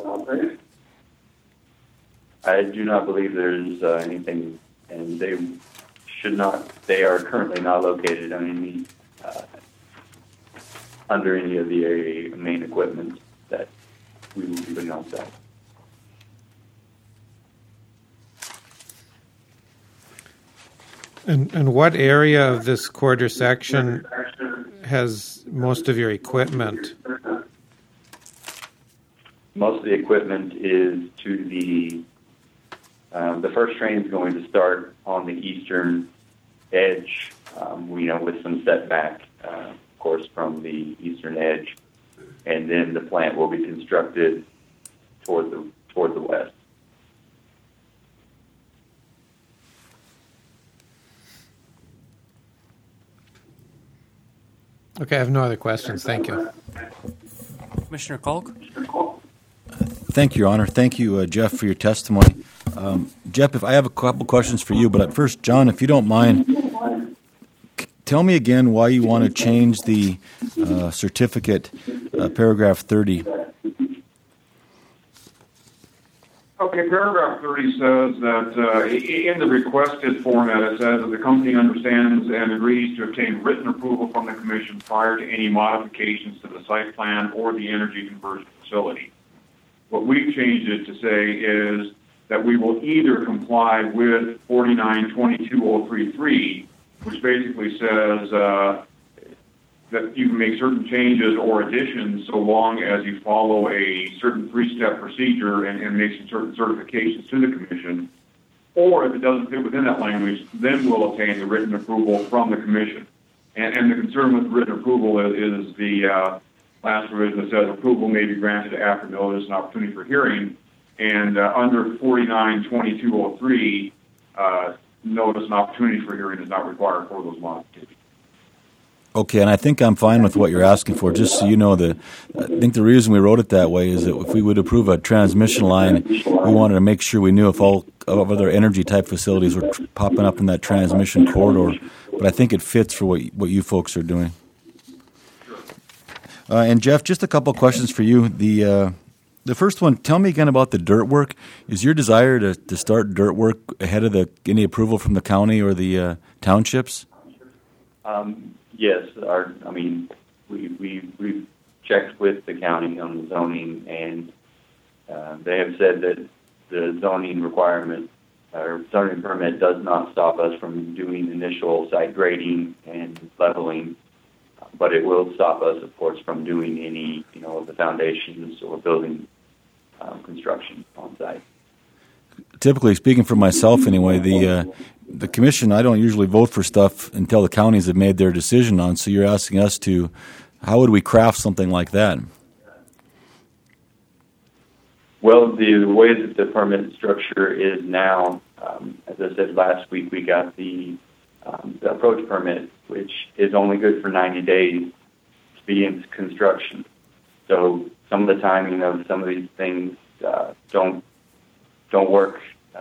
Speaker 7: I do not believe there's anything, and they should not. They are currently not located on any under any of the main equipment that we will be putting on site.
Speaker 5: And what area of this quarter section has most of your equipment?
Speaker 7: Most of the equipment is to the first train is going to start on the eastern edge, with some setback, of course, from the eastern edge, and then the plant will be constructed toward the west.
Speaker 5: Okay, I have no other questions. Thank you.
Speaker 1: Commissioner Kalk?
Speaker 4: Thank you, Your Honor. Thank you, Jeff, for your testimony. Jeff, if I have a couple questions for you, but first, John, if you don't mind, tell me again why you want to change the certificate, paragraph 30.
Speaker 2: Okay, paragraph 30 says that in the requested format, it says that the company understands and agrees to obtain written approval from the Commission prior to any modifications to the site plan or the energy conversion facility. What we've changed it to say is that we will either comply with 49.22.033, which basically says that you can make certain changes or additions so long as you follow a certain three-step procedure and make some certain certifications to the Commission. Or if it doesn't fit within that language, then we'll obtain the written approval from the Commission. And the concern with written approval is the last provision that says approval may be granted after notice and opportunity for hearing. And under 49.22.03, notice and opportunity for hearing is not required for those modifications.
Speaker 4: Okay, and I think I'm fine with what you're asking for. Just so you know, I think the reason we wrote it that way is that if we would approve a transmission line, we wanted to make sure we knew if all of other energy type facilities were popping up in that transmission corridor. But I think it fits for what you folks are doing. And Jeff, just a couple of questions for you. The first one, tell me again about the dirt work. Is your desire to start dirt work ahead of any approval from the county or the townships?
Speaker 7: Yes, we've checked with the county on the zoning, and they have said that the zoning requirement or zoning permit does not stop us from doing initial site grading and leveling, but it will stop us, of course, from doing any, of the foundations or building construction on site.
Speaker 4: Typically, speaking for myself anyway, the commission, I don't usually vote for stuff until the counties have made their decision on. So you're asking us how would we craft something like that?
Speaker 7: Well, the way that the permit structure is now, as I said last week, we got the approach permit, which is only good for 90 days to be in construction. So some of the timing of some of these things don't work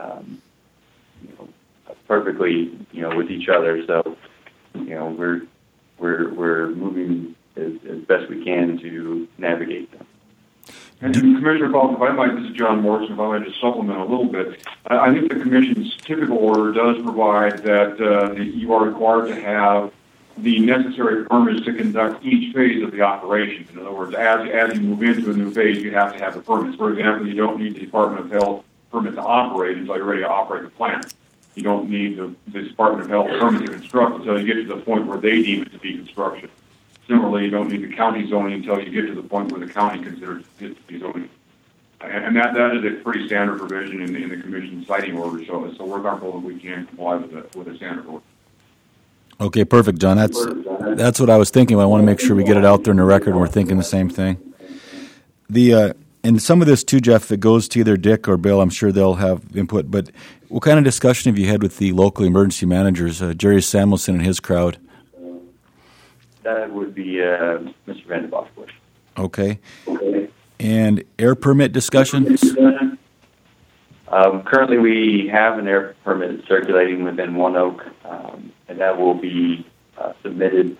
Speaker 7: perfectly, with each other. So, we're moving as best we can to navigate them.
Speaker 2: And Commissioner Falk, if I might, this is John Morrison, if I might just supplement a little bit. I think the Commission's typical order does provide that you are required to have the necessary permits to conduct each phase of the operation. In other words, as you move into a new phase, you have to have the permits. For example, you don't need the Department of Health permit to operate until you're ready to operate the plant. You don't need the Department of Health permit to construct until you get to the point where they deem it to be construction. Similarly, you don't need the county zoning until you get to the point where the county considers it to be zoning. And that is a pretty standard provision in the Commission's citing order, so we're comfortable that we can comply with the standard order.
Speaker 4: Okay, perfect, John. That's what I was thinking. I want to make sure we get it out there in the record and we're thinking the same thing. And some of this too, Jeff, it goes to either Dick or Bill. I'm sure they'll have input. But what kind of discussion have you had with the local emergency managers, Jerry Samuelson and his crowd?
Speaker 7: That would be Mr. Van der Bosch.
Speaker 4: Okay. And air permit discussions?
Speaker 7: Currently, we have an air permit circulating within One Oak, and that will be submitted.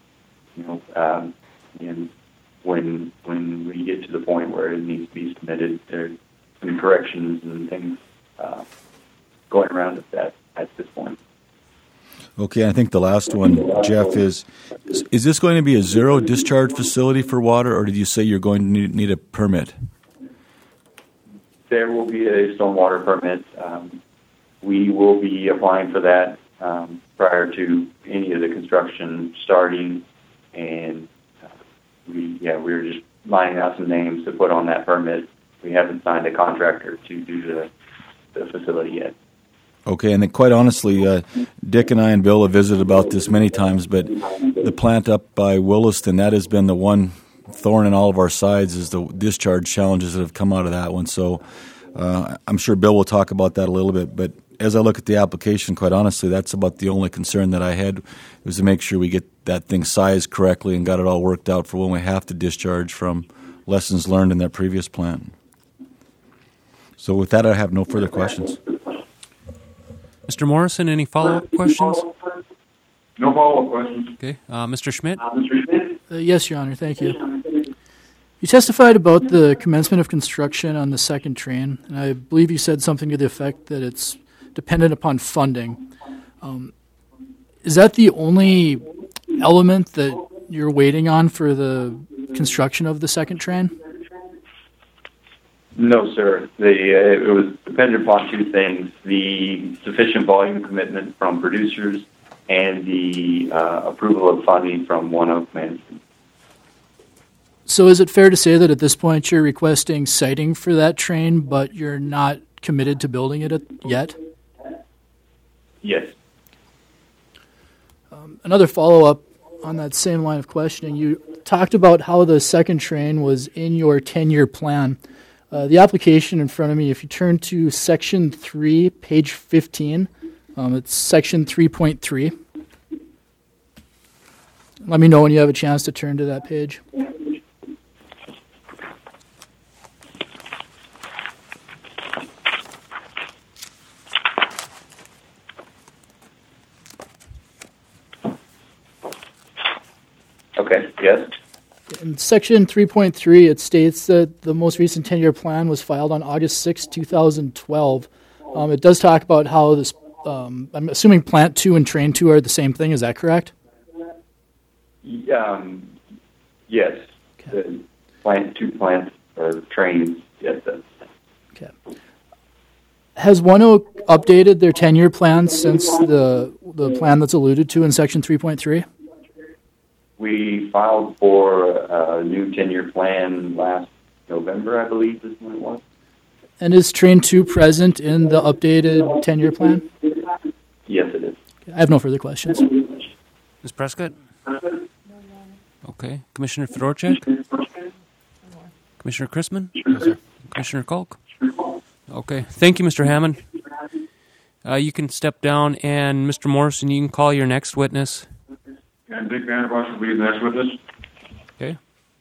Speaker 7: And when we get to the point where it needs to be submitted, there's some corrections and things going around at this point.
Speaker 4: Okay, I think the last one, Jeff, is this going to be a zero discharge facility for water, or did you say you're going to need a permit?
Speaker 7: There will be a stormwater permit. We will be applying for that prior to any of the construction starting, and we're just lining out some names to put on that permit. We haven't signed a contractor to do the facility yet.
Speaker 4: Okay, and then quite honestly, Dick and I and Bill have visited about this many times, but the plant up by Williston, that has been the one thorn in all of our sides, is the discharge challenges that have come out of that one. So I'm sure Bill will talk about that a little bit, but as I look at the application, quite honestly, that's about the only concern that I had, was to make sure we get that thing sized correctly and got it all worked out for when we have to discharge from lessons learned in that previous plant. So with that, I have no further questions.
Speaker 1: Mr. Morrison, any follow-up questions?
Speaker 2: No follow-up questions.
Speaker 1: Okay. Mr. Schmidt?
Speaker 3: Yes, Your Honor. Thank you. You testified about the commencement of construction on the second train, and I believe you said something to the effect that it's dependent upon funding. Is that the only element that you're waiting on for the construction of the second train?
Speaker 7: No, sir. It was dependent upon two things: the sufficient volume commitment from producers and the approval of funding from One Oak Management.
Speaker 3: So is it fair to say that at this point you're requesting siting for that train, but you're not committed to building it yet?
Speaker 7: Yes.
Speaker 3: Another follow-up on that same line of questioning, you talked about how the second train was in your 10-year plan. The application in front of me, if you turn to Section 3, page 15, it's Section 3.3. Let me know when you have a chance to turn to that page.
Speaker 7: Okay, yes.
Speaker 3: In Section 3.3, it states that the most recent 10-year plan was filed on August 6, 2012. It does talk about how this, I'm assuming Plant 2 and Train 2 are the same thing. Is that correct?
Speaker 7: Yes.
Speaker 3: Okay.
Speaker 7: The Plant 2 plants or trains, yes.
Speaker 3: Okay. Has One Oak updated their 10-year plan since the plan that's alluded to in Section 3.3?
Speaker 7: We filed for a new 10-year plan last November, I believe is when it was.
Speaker 3: And is Train 2 present in the updated 10-year plan?
Speaker 7: Yes, it is.
Speaker 3: I have no further questions.
Speaker 1: Ms. Prescott? Okay. Commissioner Fedorchak? Commissioner Chrisman?
Speaker 5: Yes, sir.
Speaker 1: Commissioner Kalk? Okay. Thank you, Mr. Hammond. You can step down, and Mr. Morrison, you can call your next witness.
Speaker 2: And Dick Van der Bosch will be the next witness.
Speaker 1: Okay.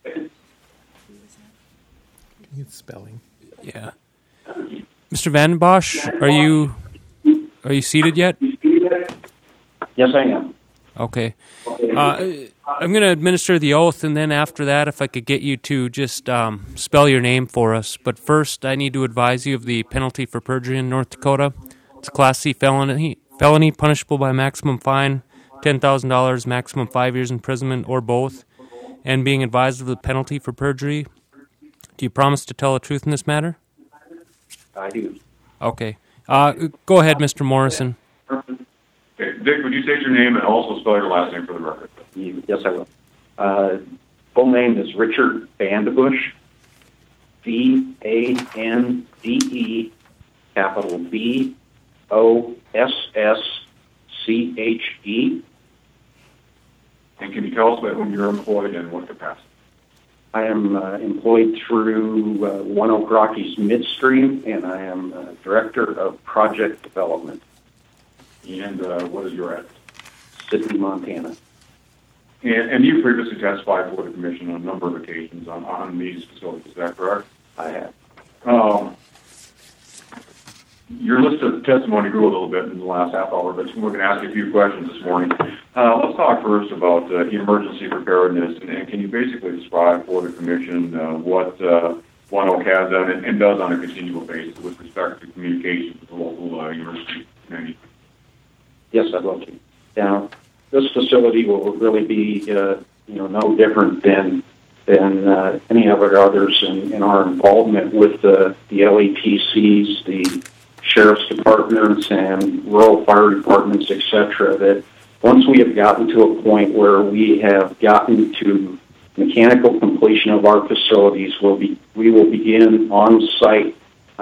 Speaker 5: It's spelling.
Speaker 1: Yeah. Mr. Van den Bosch, are you seated yet?
Speaker 7: Yes, I am.
Speaker 1: Okay. I'm going to administer the oath, and then after that, if I could get you to just spell your name for us. But first, I need to advise you of the penalty for perjury in North Dakota. It's a Class C felony punishable by maximum fine, $10,000, maximum 5 years imprisonment, or both. And being advised of the penalty for perjury, do you promise to tell the truth in this matter?
Speaker 7: I do.
Speaker 1: Okay. Go ahead, Mr. Morrison.
Speaker 2: Okay. Dick, would you state your name and also spell your last name for the record?
Speaker 7: Yes, I will. Full name is Richard Vandebush, V-A-N-D-E, capital B-O-S-S-C-H-E.
Speaker 2: And can you tell us about whom you're employed and what capacity?
Speaker 9: I am employed through One Oak Rockies Midstream, and I am Director of Project Development.
Speaker 2: And what is your address?
Speaker 9: Sidney, Montana.
Speaker 2: And you previously testified for the Commission on a number of occasions on these facilities, is that correct?
Speaker 9: I have.
Speaker 2: Your list of testimony grew a little bit in the last half hour, but we're going to ask you a few questions this morning. Let's talk first about emergency preparedness, and can you basically describe for the Commission what One Oak has done and does on a continual basis with respect to communication with the local emergency community?
Speaker 9: Yes, I'd love to. Now, this facility will really be, no different than any of our others in our involvement with the LETCs, the sheriff's departments, and rural fire departments, etc. That once we have gotten to a point where we have gotten to mechanical completion of our facilities, we will begin on-site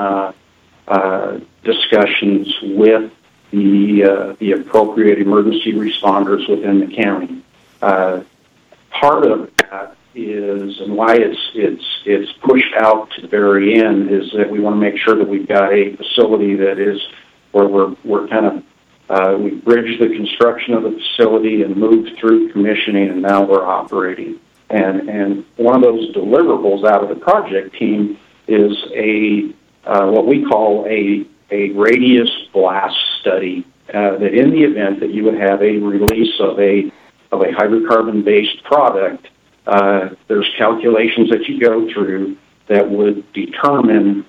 Speaker 9: discussions with the appropriate emergency responders within the county. Part of that is, and why it's pushed out to the very end, is that we want to make sure that we've got a facility that is where we're kind of we bridged the construction of the facility and moved through commissioning, and now we're operating. And one of those deliverables out of the project team is what we call a radius blast study, that in the event that you would have a release of a hydrocarbon-based product, there's calculations that you go through that would determine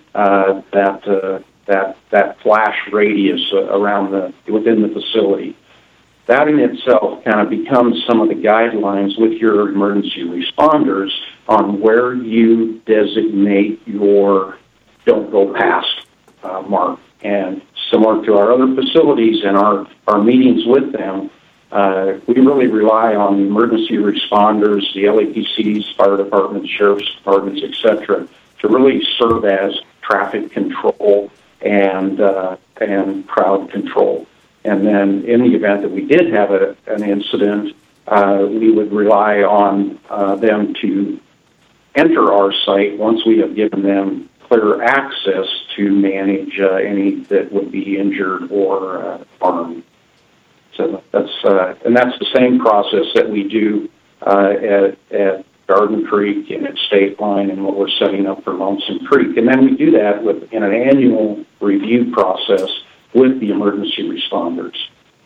Speaker 9: that flash radius within the facility. That in itself kind of becomes some of the guidelines with your emergency responders on where you designate your don't go past mark. And similar to our other facilities and our meetings with them, we really rely on emergency responders, the LAPCs, fire departments, sheriff's departments, etc., to really serve as traffic control and crowd control. And then in the event that we did have an incident, we would rely on them to enter our site once we have given them clear access to manage any that would be injured or harmed. So that's the same process that we do at Garden Creek and at State Line and what we're setting up for Lonesome Creek. And then we do that in an annual review process with the emergency responders.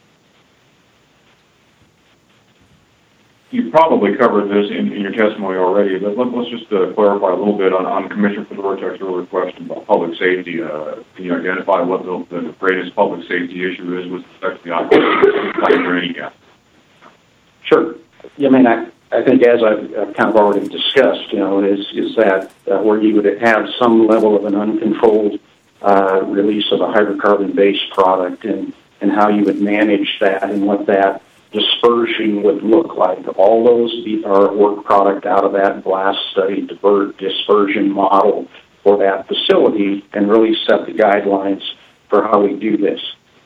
Speaker 2: You probably covered this in your testimony already, but let's just clarify a little bit on Commissioner Fedorchak's earlier question about public safety. Can you identify what the greatest public safety issue is with respect to the operation?
Speaker 9: Sure. I mean, I think as I've kind of already discussed, is that where you would have some level of an uncontrolled release of a hydrocarbon-based product and how you would manage that and what that dispersion would look like. All those are work product out of that blast study dispersion model for that facility and really set the guidelines for how we do this.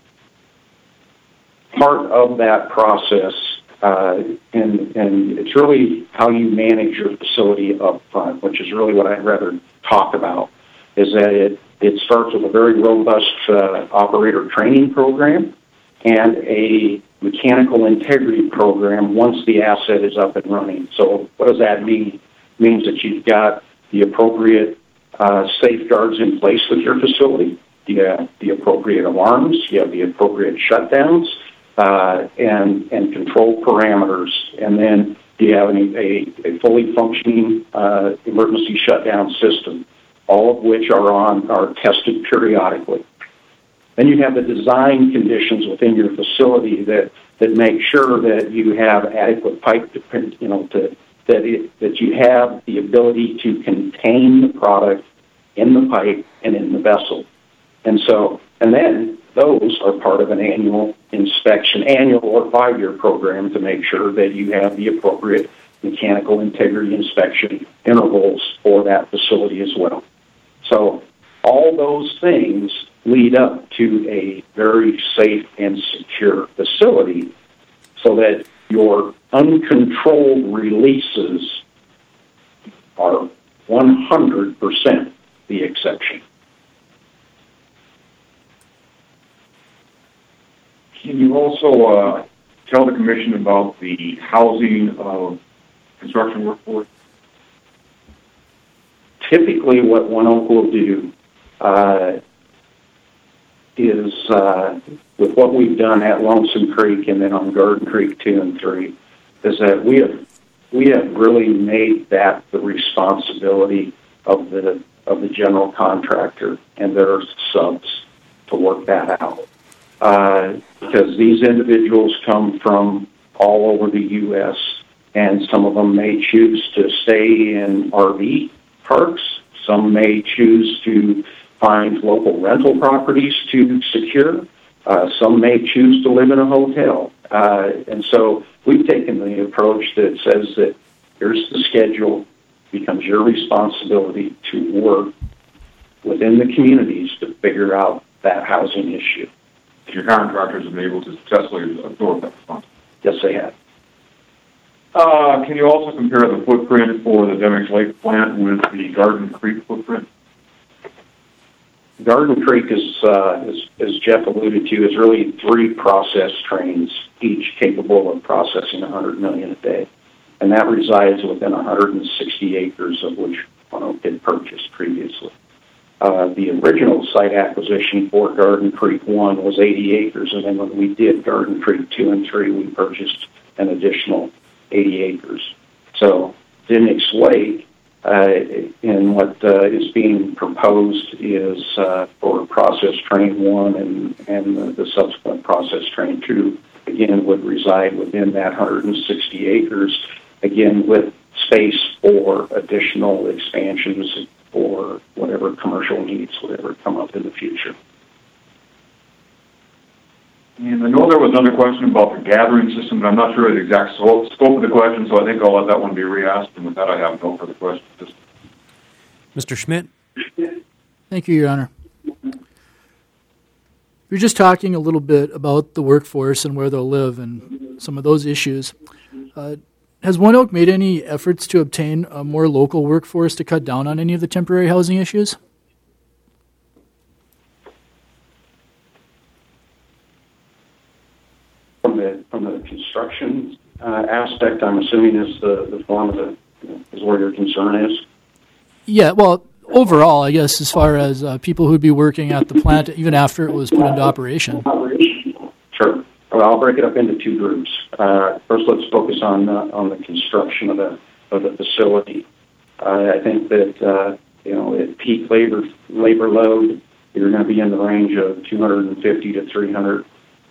Speaker 9: Part of that process, and it's really how you manage your facility up front, which is really what I'd rather talk about, is that it starts with a very robust operator training program and a mechanical integrity program once the asset is up and running. So what does that mean? It means that you've got the appropriate safeguards in place with your facility. You have the appropriate alarms. You have the appropriate shutdowns and control parameters. And then you have a fully functioning emergency shutdown system, all of which are tested periodically. Then you have the design conditions within your facility that make sure that you have adequate pipe, that you have the ability to contain the product in the pipe and in the vessel. And then those are part of an annual inspection, annual or 5-year program to make sure that you have the appropriate mechanical integrity inspection intervals for that facility as well. So all those things lead up to a very safe and secure facility so that your uncontrolled releases are 100% the exception.
Speaker 2: Can you also tell the commission about the housing of construction workforce?
Speaker 9: Typically, what ONEOK will do is, with what we've done at Lonesome Creek and then on Garden Creek 2 and 3, is that we have really made that the responsibility of the general contractor and their subs to work that out. Because these individuals come from all over the U.S., and some of them may choose to stay in RV parks. Some may choose to find local rental properties to secure. Some may choose to live in a hotel. And so we've taken the approach that says that here's the schedule, becomes your responsibility to work within the communities to figure out that housing issue.
Speaker 2: Your contractors have been able to successfully absorb that responsibility?
Speaker 9: Yes, they have.
Speaker 2: Can you also compare the footprint for the Demicks Lake plant with the Garden Creek footprint?
Speaker 9: Garden Creek is, as Jeff alluded to, is really 3 process trains, each capable of processing 100 million a day. And that resides within 160 acres of which ONEOK had purchased previously. The original site acquisition for Garden Creek 1 was 80 acres, and then when we did Garden Creek 2 and 3, we purchased an additional 80 acres. So Demicks Lake, in what is being proposed is for process train 1 and the subsequent process train 2, again, would reside within that 160 acres, again, with space for additional expansions for whatever commercial needs would ever come up in the future.
Speaker 2: And I know there was another question about the gathering system, but I'm not sure of the exact scope of the question, so I think I'll let that one be re-asked. And with that, I have no further questions.
Speaker 1: Mr. Schmidt?
Speaker 3: Thank you, Your Honor. We were just talking a little bit about the workforce and where they'll live and some of those issues. Has ONEOK made any efforts to obtain a more local workforce to cut down on any of the temporary housing issues?
Speaker 9: From the construction aspect, I'm assuming is the form of is where your concern is?
Speaker 3: Yeah, well, overall, I guess, as far as people who'd be working at the plant even after it was put into operation.
Speaker 9: Sure. Well, I'll break it up into 2 groups. First, let's focus on the construction of the facility. I think that at peak labor load, you're going to be in the range of 250 to 300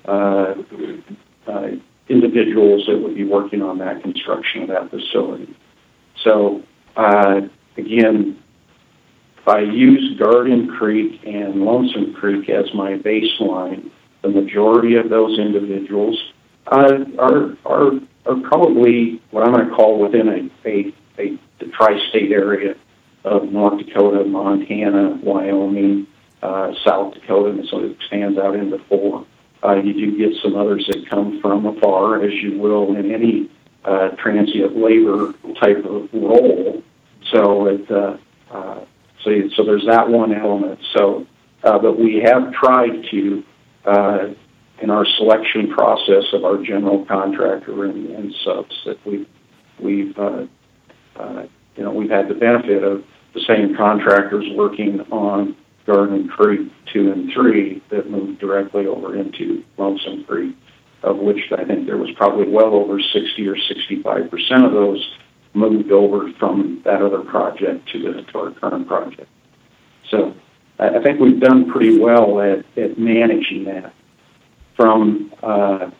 Speaker 9: individuals that would be working on that construction of that facility. So, again, if I use Garden Creek and Lonesome Creek as my baseline, the majority of those individuals are probably what I'm going to call within the tri-state area of North Dakota, Montana, Wyoming, South Dakota, and so it expands out into 4. You do get some others that come from afar, as you will in any transient labor type of role. So so there's that one element. So, but we have tried to, in our selection process of our general contractor and subs, that we've had the benefit of the same contractors working on Garden Creek 2 and 3 that moved directly over into Lonesome Creek, of which I think there was probably well over 60 or 65% of those moved over from that other project to our current project. So I think we've done pretty well at managing that. From an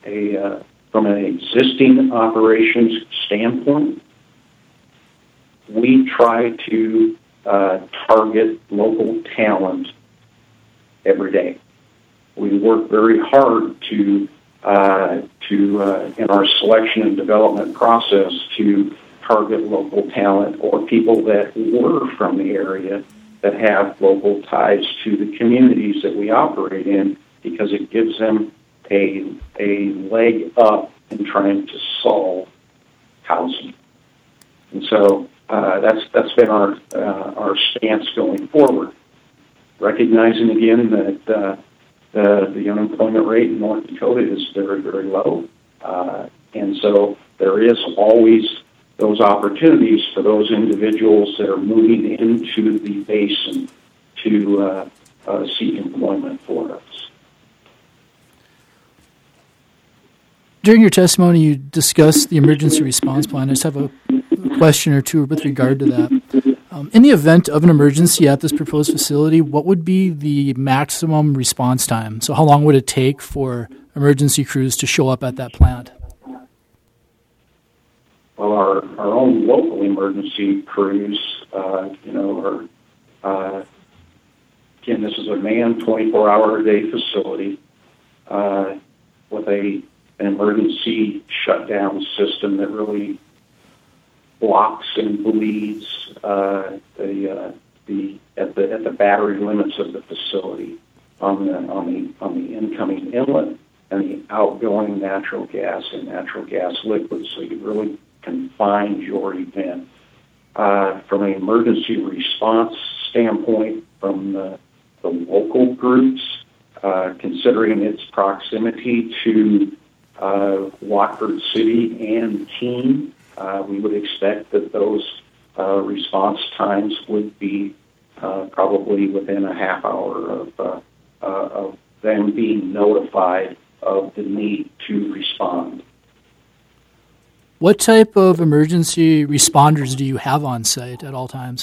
Speaker 9: existing operations standpoint, we try to target local talent every day. We work very hard to in our selection and development process to target local talent or people that were from the area that have local ties to the communities that we operate in, because it gives them a leg up in trying to solve housing. And so that's been our stance going forward. Recognizing again that the unemployment rate in North Dakota is very, very low, and so there is always those opportunities for those individuals that are moving into the basin to seek employment for us.
Speaker 3: During your testimony, you discussed the emergency response plan. I just have a question or two with regard to that. In the event of an emergency at this proposed facility, what would be the maximum response time? So how long would it take for emergency crews to show up at that plant?
Speaker 9: Well, our own local emergency crews, are, again, this is a manned 24-hour-a-day facility with an emergency shutdown system that really blocks and bleeds at the battery limits of the facility on the incoming inlet and the outgoing natural gas and natural gas liquids. So you really can find your event. From an emergency response standpoint, from the local groups, considering its proximity to Watford City and Keene, we would expect that those response times would be probably within a half hour of them being notified of the need to respond.
Speaker 3: What type of emergency responders do you have on site at all times?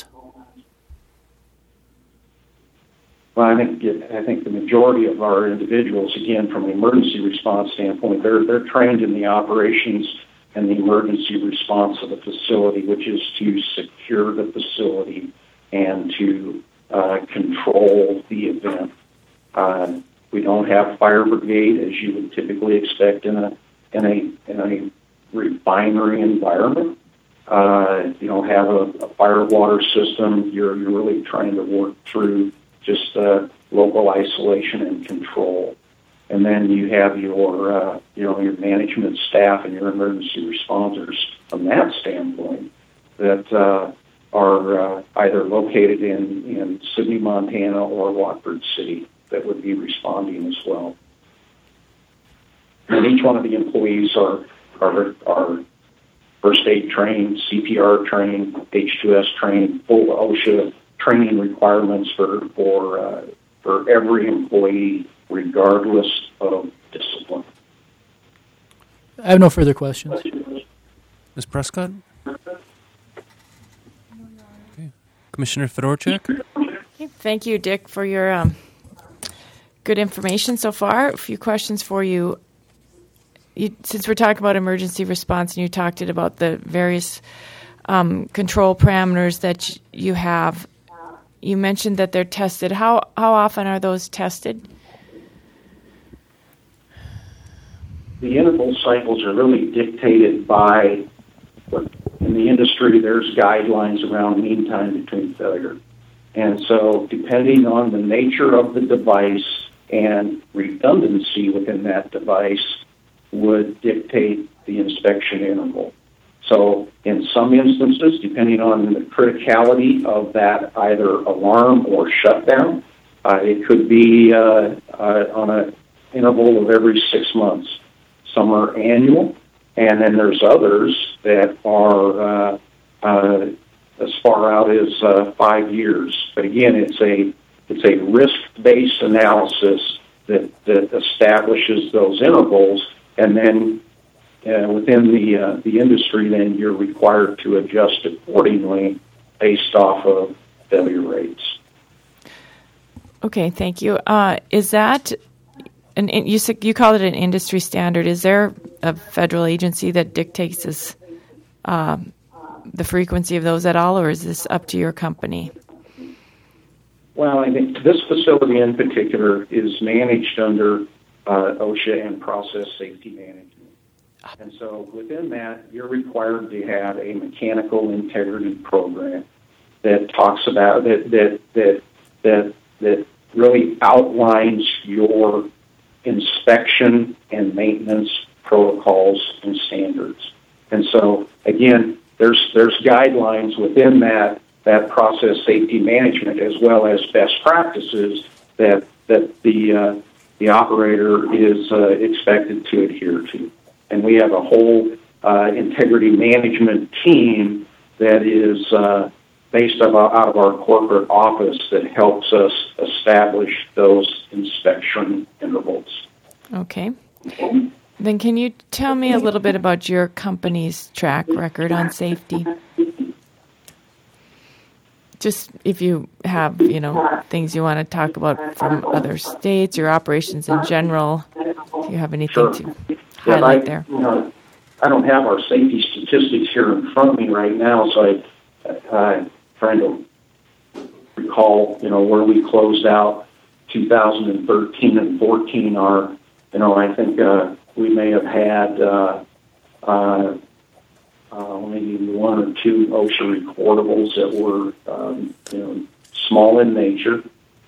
Speaker 9: Well, I think the majority of our individuals, again, from an emergency response standpoint, they're trained in the operations and the emergency response of the facility, which is to secure the facility and to control the event. We don't have fire brigade as you would typically expect in a refinery environment. You don't have a fire water system. You're really trying to work through just local isolation and control. And then you have your management staff and your emergency responders from that standpoint that are either located in Sidney, Montana, or Watford City that would be responding as well. And each one of the employees are first aid trained, CPR trained, H2S trained, full OSHA training requirements for every employee, regardless of discipline.
Speaker 3: I have no further questions.
Speaker 1: Ms. Prescott? Okay. Commissioner Fedorchak?
Speaker 6: Okay, thank you, Dick, for your good information so far. A few questions for you. Since we're talking about emergency response and you talked about the various control parameters that you have, you mentioned that they're tested. How often are those tested?
Speaker 9: The interval cycles are really dictated by, in the industry, there's guidelines around mean time between failure. And so depending on the nature of the device and redundancy within that device would dictate the inspection interval. So in some instances, depending on the criticality of that either alarm or shutdown, it could be on an interval of every 6 months. Some are annual, and then there's others that are as far out as 5 years. But again, it's a risk-based analysis that establishes those intervals, and then within the industry, then you're required to adjust accordingly based off of failure rates.
Speaker 6: Okay, thank you. Is that you called it an industry standard? Is there a federal agency that dictates this, the frequency of those at all, or is this up to your company?
Speaker 9: Well, I think this facility in particular is managed under OSHA and Process Safety Management. And so within that, you're required to have a mechanical integrity program that talks about that really outlines your inspection and maintenance protocols and standards. And so again, there's guidelines within that process safety management as well as best practices that the operator is expected to adhere to. And we have a whole integrity management team that is based out of our corporate office that helps us establish those inspection intervals.
Speaker 6: Okay. Then can you tell me a little bit about your company's track record on safety? Just if you have, things you want to talk about from other states, your operations in general, if you have anything to highlight there.
Speaker 9: I don't have our safety statistics here in front of me right now, so I'm trying to recall, where we closed out 2013 and 14 are, I think we may have had maybe one or two OSHA recordables that were, small in nature,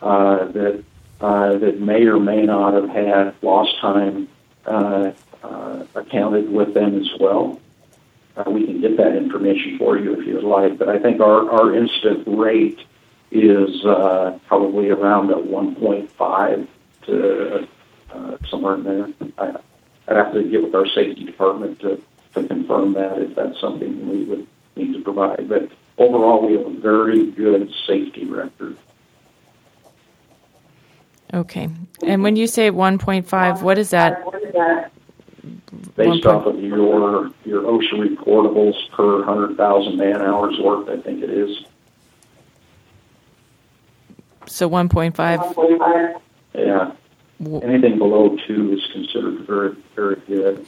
Speaker 9: that may or may not have had lost time accounted with them as well. We can get that information for you if you'd like, but I think our incident rate is probably around a 1.5 to somewhere in there. I'd have to get with our safety department to confirm that if that's something we would need to provide. But overall, we have a very good safety record.
Speaker 6: Okay. And when you say 1.5, what is that?
Speaker 9: Based off of your OSHA recordables per 100,000 man-hours worked, I think it is.
Speaker 6: So 1.5?
Speaker 9: Yeah. Anything below 2 is considered very, very good.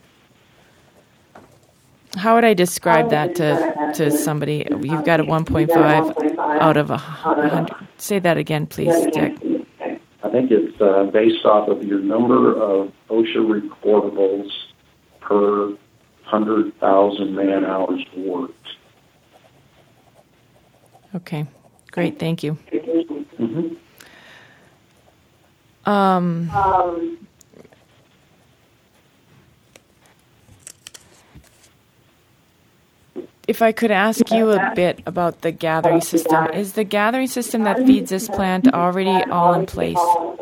Speaker 6: How would I describe that to somebody? You've got a 1.5 out of 100. Say that again, please, Dick.
Speaker 9: I think it's based off of your number of OSHA recordables per 100,000 man-hours worked.
Speaker 6: Okay, great, thank you.
Speaker 9: Mm-hmm.
Speaker 6: If I could ask you a bit about the gathering system. Is the gathering system that feeds this plant already all in place?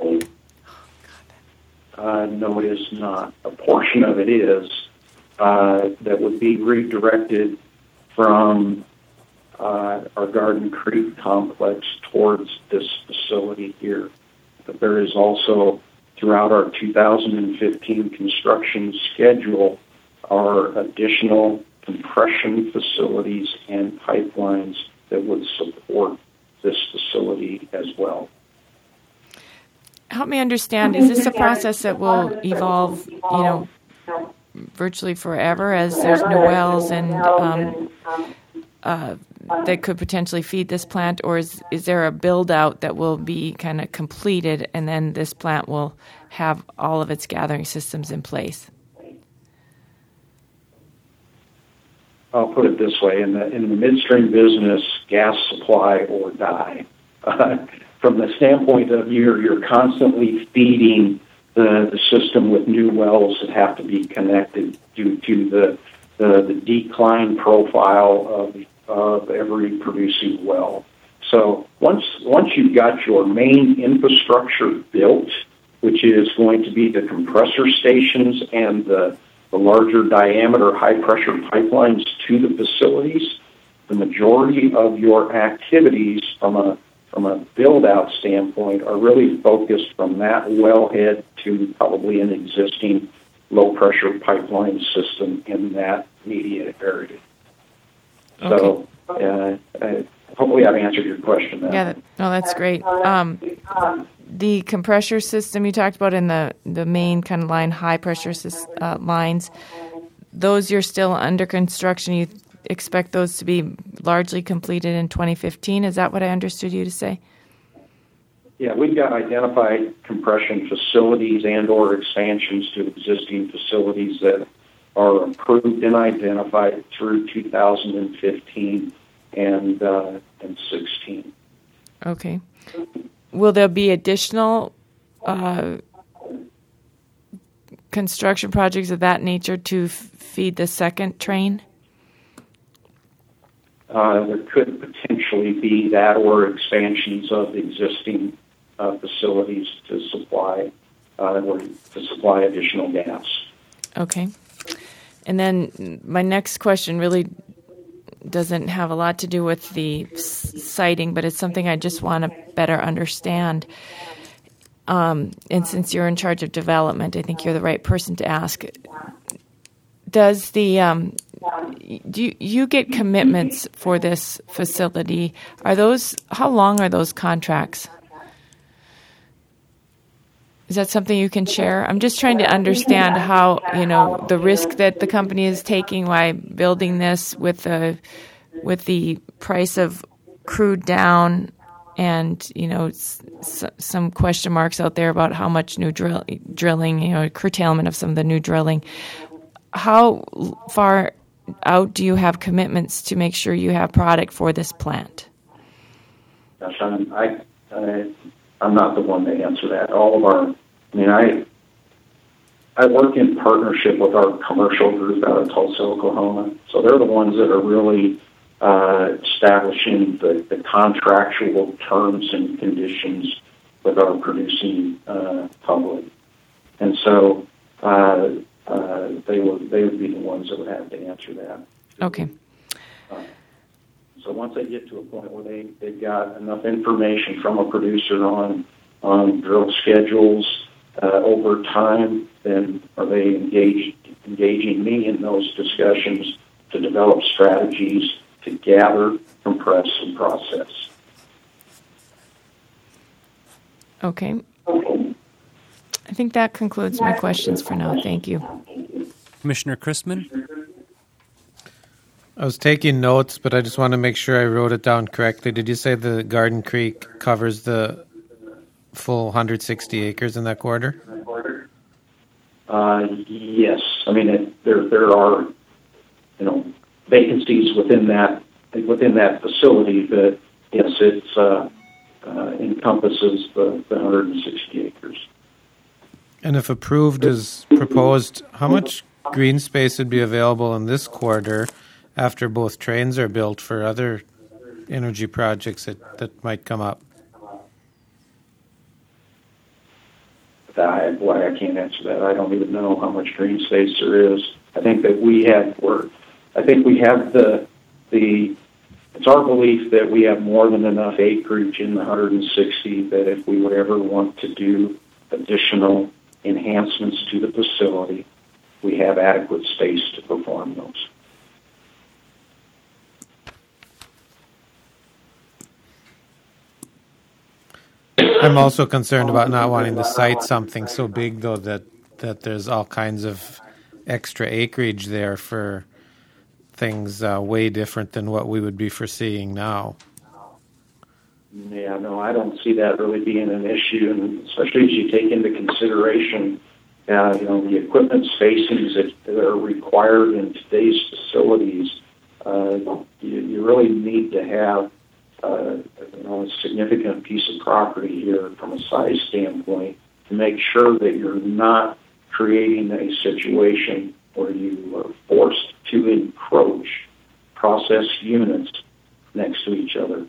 Speaker 9: No, it is not. A portion of it is that would be redirected from our Garden Creek complex towards this facility here. But there is also, throughout our 2015 construction schedule, are additional compression facilities and pipelines that would support this facility as well.
Speaker 6: Help me understand, is this a process that will evolve, virtually forever as there's new wells and that could potentially feed this plant, or is there a build-out that will be kind of completed and then this plant will have all of its gathering systems in place?
Speaker 9: I'll put it this way: in the midstream business, gas supply or die. From the standpoint of you're constantly feeding the system with new wells that have to be connected due to the decline profile of every producing well. So once you've got your main infrastructure built, which is going to be the compressor stations and the larger diameter high-pressure pipelines to the facilities, the majority of your activities from a build-out standpoint are really focused from that wellhead to probably an existing low-pressure pipeline system in that immediate area.
Speaker 6: Okay.
Speaker 9: So hopefully I've answered your question there.
Speaker 6: Yeah, that's great. The compressor system you talked about in the main kind of line, high pressure lines, those you're still under construction. You expect those to be largely completed in 2015. Is that what I understood you to say?
Speaker 9: Yeah, we've got identified compression facilities and or expansions to existing facilities that are approved and identified through 2015 and 16.
Speaker 6: Okay. Will there be additional construction projects of that nature to feed the second train?
Speaker 9: there could potentially be that or expansions of existing facilities to supply additional gas.
Speaker 6: Okay. And then my next question really doesn't have a lot to do with the siting, but it's something I just want to better understand. And since you're in charge of development, I think you're the right person to ask. Does the do you get commitments for this facility? How long are those contracts? Is that something you can share? I'm just trying to understand how, the risk that the company is taking by building this with the price of crude down and, some question marks out there about how much new drilling, curtailment of some of the new drilling. How far out do you have commitments to make sure you have product for this plant?
Speaker 9: Gosh, I'm not the one to answer that. I work in partnership with our commercial group out of Tulsa, Oklahoma. So they're the ones that are really establishing the contractual terms and conditions with our producing public. And so they would be the ones that would have to answer that.
Speaker 6: Okay.
Speaker 9: So once they get to a point where they've got enough information from a producer on drill schedules over time, then are they engaging me in those discussions to develop strategies to gather, compress, and process.
Speaker 6: Okay. I think that concludes my questions for now. Thank you.
Speaker 1: Commissioner Christman?
Speaker 5: I was taking notes, but I just want to make sure I wrote it down correctly. Did you say the Garden Creek covers the full 160 acres in that quarter?
Speaker 9: Yes. There are, vacancies within that facility, but yes, it encompasses the 160 acres.
Speaker 5: And if approved as proposed, how much green space would be available in this quarter after both trains are built for other energy projects that might come up?
Speaker 9: I can't answer that. I don't even know how much green space there is. I think that we have it's our belief that we have more than enough acreage in the 160 that if we would ever want to do additional enhancements to the facility, we have adequate space to perform those.
Speaker 5: I'm also concerned about not wanting to site something so big, though, that there's all kinds of extra acreage there for things way different than what we would be foreseeing now.
Speaker 9: Yeah, no, I don't see that really being an issue, and especially as you take into consideration, the equipment spacings that are required in today's facilities. You really need to have a significant piece of property here from a size standpoint to make sure that you're not creating a situation where you are forced to encroach process units next to each other.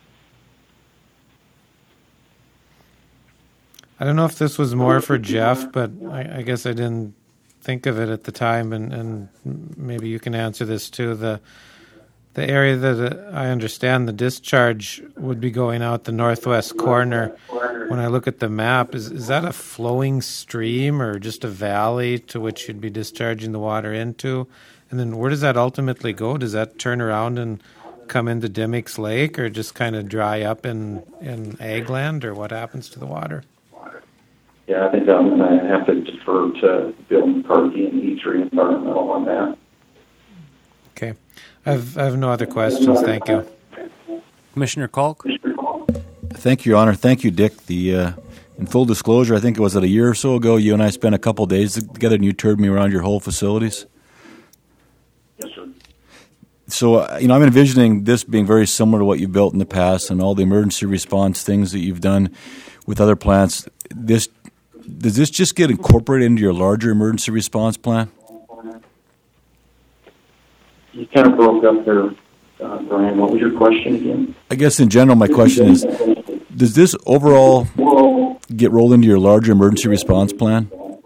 Speaker 5: I don't know if this was more for Jeff, but I guess I didn't think of it at the time, and maybe you can answer this too. The area that I understand the discharge would be going out the northwest corner. When I look at the map, is that a flowing stream or just a valley to which you'd be discharging the water into? And then where does that ultimately go? Does that turn around and come into Dimmick's Lake, or just kind of dry up in ag land, or what happens to the water?
Speaker 9: Yeah, I think I'm going to have to defer to Bill McCarthy and E3 Environmental on that.
Speaker 5: Okay. I have no other questions. Thank you.
Speaker 1: Commissioner Kalk?
Speaker 4: Thank you, Your Honor. Thank you, Dick. In full disclosure, I think it was a year or so ago, you and I spent a couple of days together and you toured me around your whole facilities.
Speaker 9: Yes, sir.
Speaker 4: So, I'm envisioning this being very similar to what you've built in the past and all the emergency response things that you've done with other plants. Does this just get incorporated into your larger emergency response plan?
Speaker 9: You kind of broke up there, Brian, what was your question again?
Speaker 4: I guess in general, my question is, does this overall get rolled into your larger emergency response plan?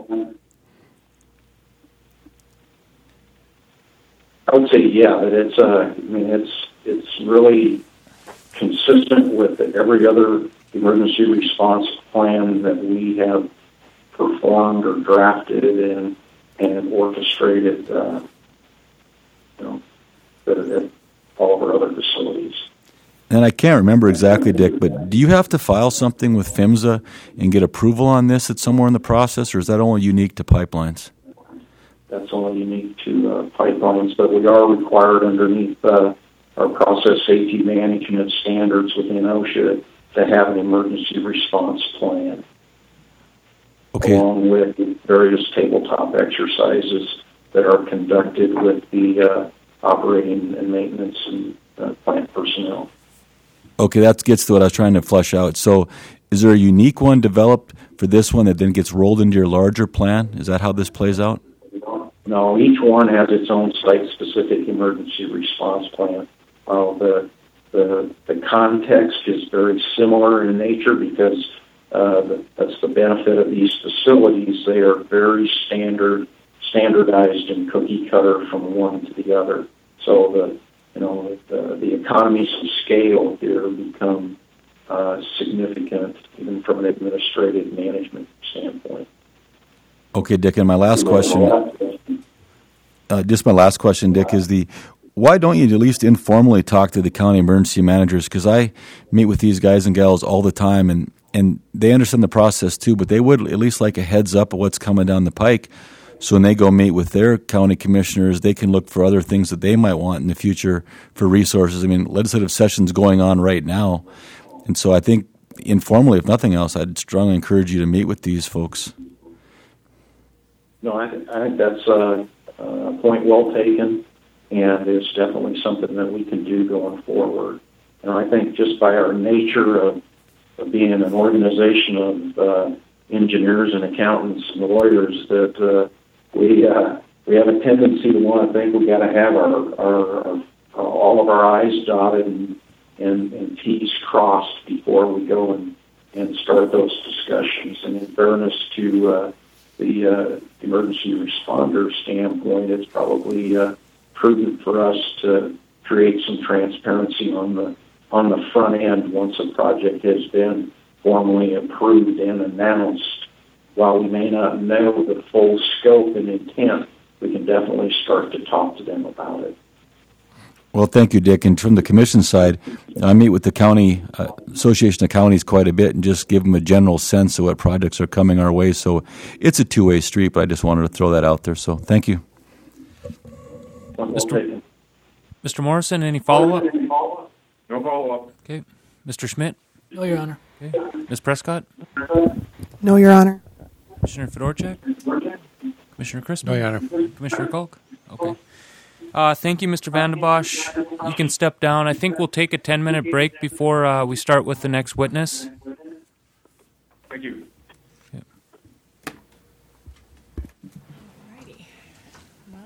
Speaker 9: I would say, yeah, but it's really consistent with every other emergency response plan that we have performed or drafted and orchestrated, at all of our other facilities.
Speaker 4: And I can't remember exactly, Dick, but do you have to file something with PHMSA and get approval on this at somewhere in the process, or is that only unique to pipelines?
Speaker 9: That's only unique to pipelines, but we are required underneath our process safety management standards within OSHA to have an emergency response plan, along with various tabletop exercises that are conducted with the operating and maintenance and plant personnel.
Speaker 4: Okay, that gets to what I was trying to flesh out. So is there a unique one developed for this one that then gets rolled into your larger plan? Is that how this plays out?
Speaker 9: No, each one has its own site-specific emergency response plan. The context is very similar in nature because that's the benefit of these facilities. They are very standardized and cookie cutter from one to the other. So the economies of scale here become significant, even from an administrative management standpoint.
Speaker 4: Okay, Dick, and my last question, Dick, is why don't you at least informally talk to the county emergency managers? Because I meet with these guys and gals all the time, and they understand the process too, but they would at least like a heads up of what's coming down the pike. So when they go meet with their county commissioners, they can look for other things that they might want in the future for resources. I mean, legislative session's going on right now. And so I think informally, if nothing else, I'd strongly encourage you to meet with these folks.
Speaker 9: No, I think that's a point well taken, and it's definitely something that we can do going forward. And I think just by our nature of being an organization of engineers and accountants and lawyers, that we have a tendency to want to think we got to have our all of our I's dotted and T's crossed before we go and start those discussions. And in fairness to the emergency responder standpoint, it's probably prudent for us to create some transparency on the front end once a project has been formally approved and announced. While we may not know the full scope and intent, we can definitely start to talk to them about it.
Speaker 4: Well, thank you, Dick. And from the commission side, I meet with the county Association of Counties quite a bit and just give them a general sense of what projects are coming our way. So it's a two-way street, but I just wanted to throw that out there. So thank you.
Speaker 1: Mr. Morrison, any follow-up?
Speaker 2: No follow-up.
Speaker 1: Okay. Mr. Schmidt?
Speaker 3: No, Your Honor.
Speaker 1: Okay. Ms. Prescott?
Speaker 8: No, Your Honor.
Speaker 1: Commissioner Fedorchak? Commissioner Crispin?
Speaker 5: No, Your Honor.
Speaker 1: Commissioner Kalk? Okay. Thank you, Mr. Van de Bosch. You can step down. I think we'll take a 10-minute break before we start with the next witness.
Speaker 2: Thank you.